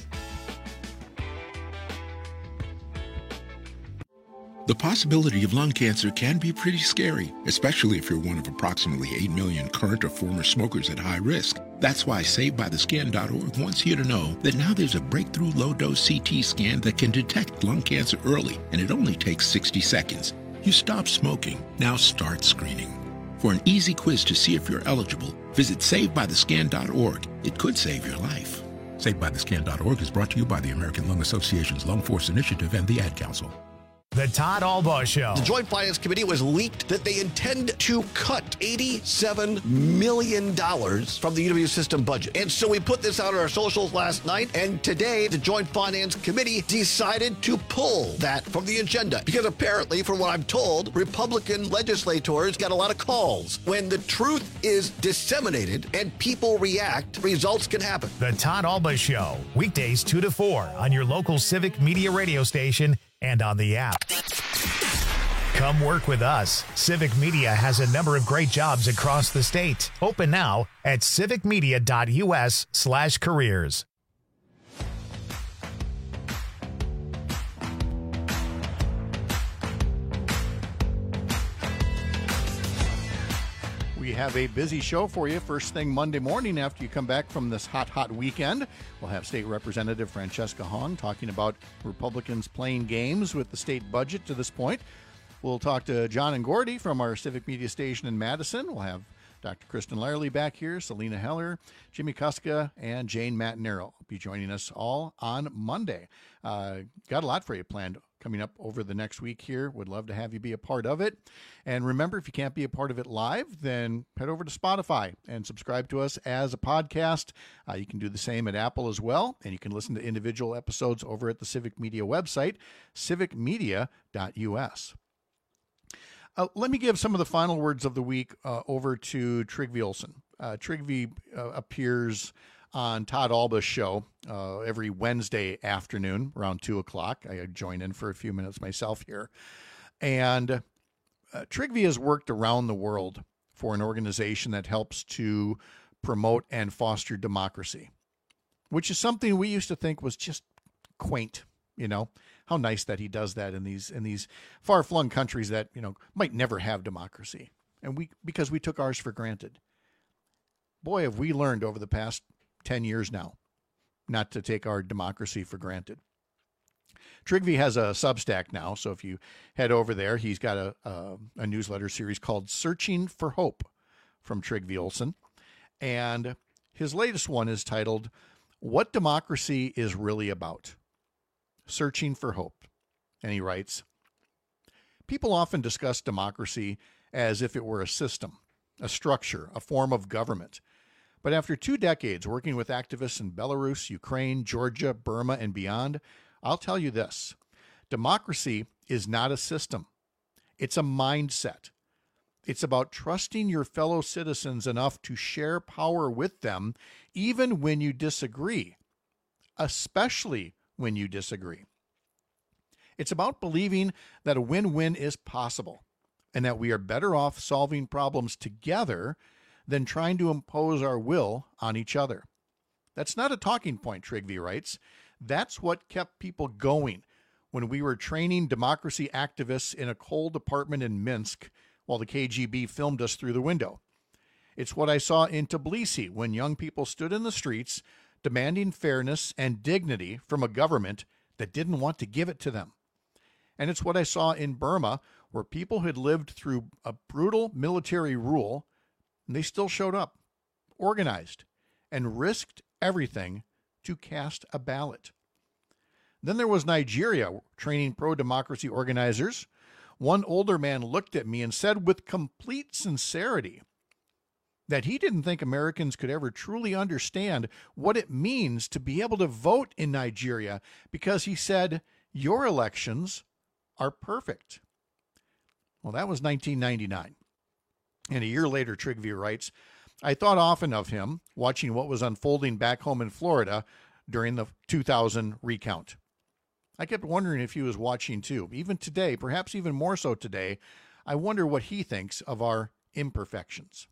The possibility of lung cancer can be pretty scary, especially if you're one of approximately 8 million current or former smokers at high risk. That's why SaveByTheScan.org wants you to know that now there's a breakthrough low-dose CT scan that can detect lung cancer early, and it only takes 60 seconds. You stop smoking, now start screening. For an easy quiz to see if you're eligible, visit SaveByTheScan.org. It could save your life. SaveByTheScan.org is brought to you by the American Lung Association's Lung Force Initiative and the Ad Council. The Todd Albaugh Show. The Joint Finance Committee was leaked that they intend to cut $87 million from the UW system budget. And so we put this out on our socials last night, and today the Joint Finance Committee decided to pull that from the agenda. Because apparently, from what I'm told, Republican legislators got a lot of calls. When the truth is disseminated and people react, results can happen. The Todd Albaugh Show, weekdays 2 to 4 on your local Civic Media radio station and on the app. Come work with us. Civic Media has a number of great jobs across the state. Open now at civicmedia.us/careers. We have a busy show for you. First thing Monday morning after you come back from this hot weekend, we'll have State Representative Francesca Hong talking about Republicans playing games with the state budget to this point. We'll talk to John and Gordy from our Civic Media station in Madison. We'll have Dr. Kristen Lyerly back here, Selena Heller, Jimmy Kuska, and Jane Matinero will be joining us all on Monday. Got a lot for you planned coming up over the next week here. Would love to have you be a part of it. And remember, if you can't be a part of it live, then head over to Spotify and subscribe to us as a podcast. You can do the same at Apple as well, and you can listen to individual episodes over at the Civic Media website, civicmedia.us. Let me give some of the final words of the week over to Trygve Olsen. Trygve appears on Todd Albaugh's show every Wednesday afternoon around 2 o'clock. I join in for a few minutes myself here. And Trygve has worked around the world for an organization that helps to promote and foster democracy, which is something we used to think was just quaint, you know. How nice that he does that in these far-flung countries that, you know, might never have democracy. And because we took ours for granted. Boy, have we learned over the past 10 years now not to take our democracy for granted. Trygve has a Substack now, so if you head over there, he's got a newsletter series called Searching for Hope from Trygve Olson. And his latest one is titled, What Democracy is Really About: Searching for Hope. And he writes, people often discuss democracy as if it were a system, a structure, a form of government. But after 2 decades working with activists in Belarus, Ukraine, Georgia, Burma, and beyond, I'll tell you this: democracy is not a system. It's a mindset. It's about trusting your fellow citizens enough to share power with them, even when you disagree, especially when you disagree. It's about believing that a win-win is possible and that we are better off solving problems together than trying to impose our will on each other. That's not a talking point, Trygve writes. That's what kept people going when we were training democracy activists in a cold apartment in Minsk while the KGB filmed us through the window. It's what I saw in Tbilisi when young people stood in the streets demanding fairness and dignity from a government that didn't want to give it to them. And it's what I saw in Burma, where people had lived through a brutal military rule, and they still showed up, organized, and risked everything to cast a ballot. Then there was Nigeria, training pro-democracy organizers. One older man looked at me and said with complete sincerity that he didn't think Americans could ever truly understand what it means to be able to vote in Nigeria, because he said, your elections are perfect. Well, that was 1999. And a year later, Trygve writes, I thought often of him watching what was unfolding back home in Florida during the 2000 recount. I kept wondering if he was watching too. Even today, perhaps even more so today, I wonder what he thinks of our imperfections.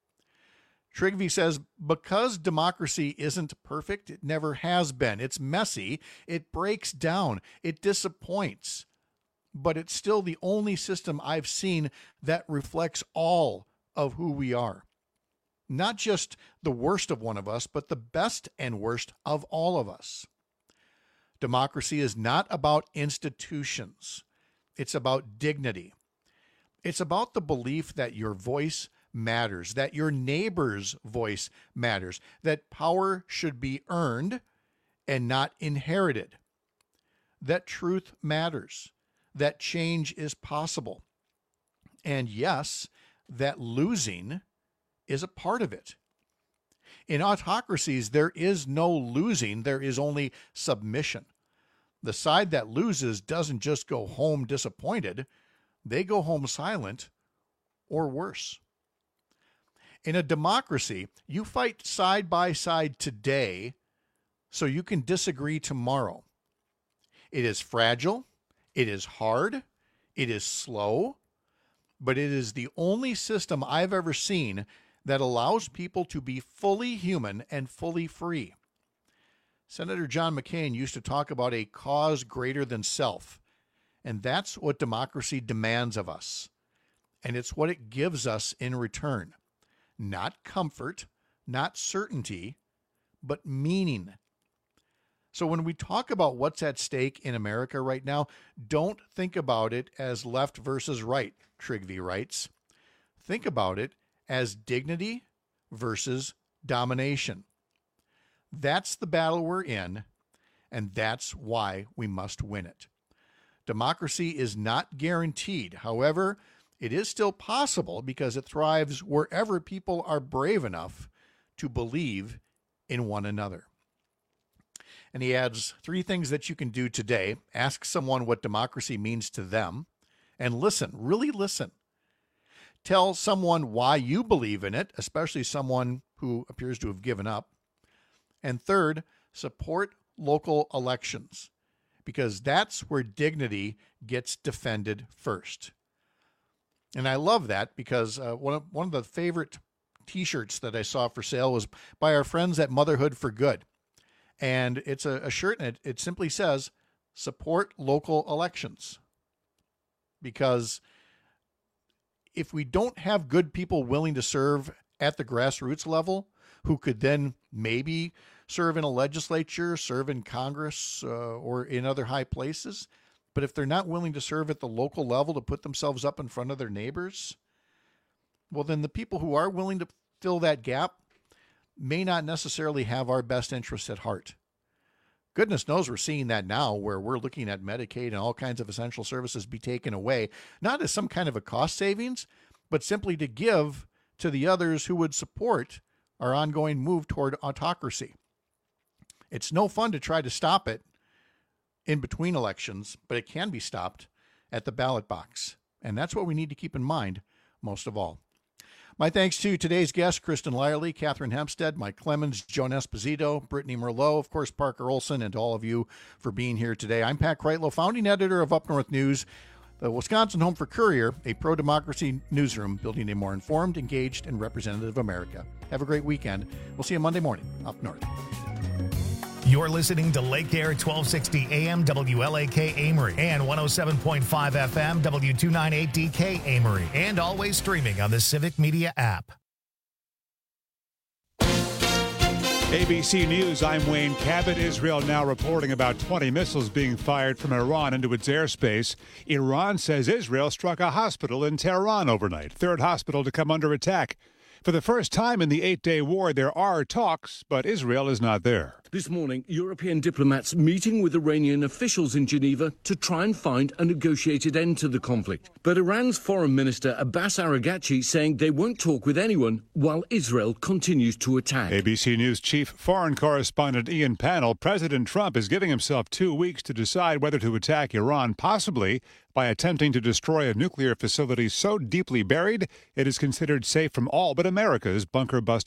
Trygve says, because democracy isn't perfect, it never has been. It's messy, it breaks down, it disappoints. But it's still the only system I've seen that reflects all of who we are. Not just the worst of one of us, but the best and worst of all of us. Democracy is not about institutions. It's about dignity. It's about the belief that your voice matters, that your neighbor's voice matters, that power should be earned and not inherited, that truth matters, that change is possible, and yes, that losing is a part of it. In autocracies, there is no losing, there is only submission. The side that loses doesn't just go home disappointed, they go home silent or worse. In a democracy, you fight side by side today so you can disagree tomorrow. It is fragile, it is hard, it is slow, but it is the only system I've ever seen that allows people to be fully human and fully free. Senator John McCain used to talk about a cause greater than self, and that's what democracy demands of us. And it's what it gives us in return. Not comfort, not certainty, but meaning. So when we talk about what's at stake in America right now, don't think about it as left versus right, Trygve writes. Think about it as dignity versus domination. That's the battle we're in, and that's why we must win it. Democracy is not guaranteed. However, it is still possible because it thrives wherever people are brave enough to believe in one another. And he adds 3 things that you can do today. Ask someone what democracy means to them, and listen, really listen. Tell someone why you believe in it, especially someone who appears to have given up. And third, support local elections, because that's where dignity gets defended first. And I love that because one of the favorite T-shirts that I saw for sale was by our friends at Motherhood for Good. And it's a shirt, and it simply says, support local elections. Because if we don't have good people willing to serve at the grassroots level, who could then maybe serve in a legislature, serve in Congress, or in other high places, but if they're not willing to serve at the local level to put themselves up in front of their neighbors, well, then the people who are willing to fill that gap may not necessarily have our best interests at heart. Goodness knows we're seeing that now, where we're looking at Medicaid and all kinds of essential services be taken away, not as some kind of a cost savings, but simply to give to the others who would support our ongoing move toward autocracy. It's no fun to try to stop it in between elections, but it can be stopped at the ballot box. And that's what we need to keep in mind most of all. My thanks to today's guests, Kristen Lyerly, Catherine Hempstead, Mike Clemens, Joan Esposito, Brittany Merlot, of course, Parker Olson, and to all of you for being here today. I'm Pat Kreitlow, founding editor of Up North News, the Wisconsin Home for Courier, a pro-democracy newsroom building a more informed, engaged, and representative America. Have a great weekend. We'll see you Monday morning up north. You're listening to Lake Air 1260 AM WLAK Amory and 107.5 FM W298DK Amory, and always streaming on the Civic Media app. ABC News, I'm Wayne Cabot. Israel now reporting about 20 missiles being fired from Iran into its airspace. Iran says Israel struck a hospital in Tehran overnight, third hospital to come under attack. For the first time in the 8-day war, there are talks, but Israel is not there. This morning, European diplomats meeting with Iranian officials in Geneva to try and find a negotiated end to the conflict. But Iran's Foreign Minister Abbas Araghchi saying they won't talk with anyone while Israel continues to attack. ABC News chief foreign correspondent Ian Pannell, President Trump is giving himself 2 weeks to decide whether to attack Iran, possibly by attempting to destroy a nuclear facility so deeply buried it is considered safe from all but America's bunker-busting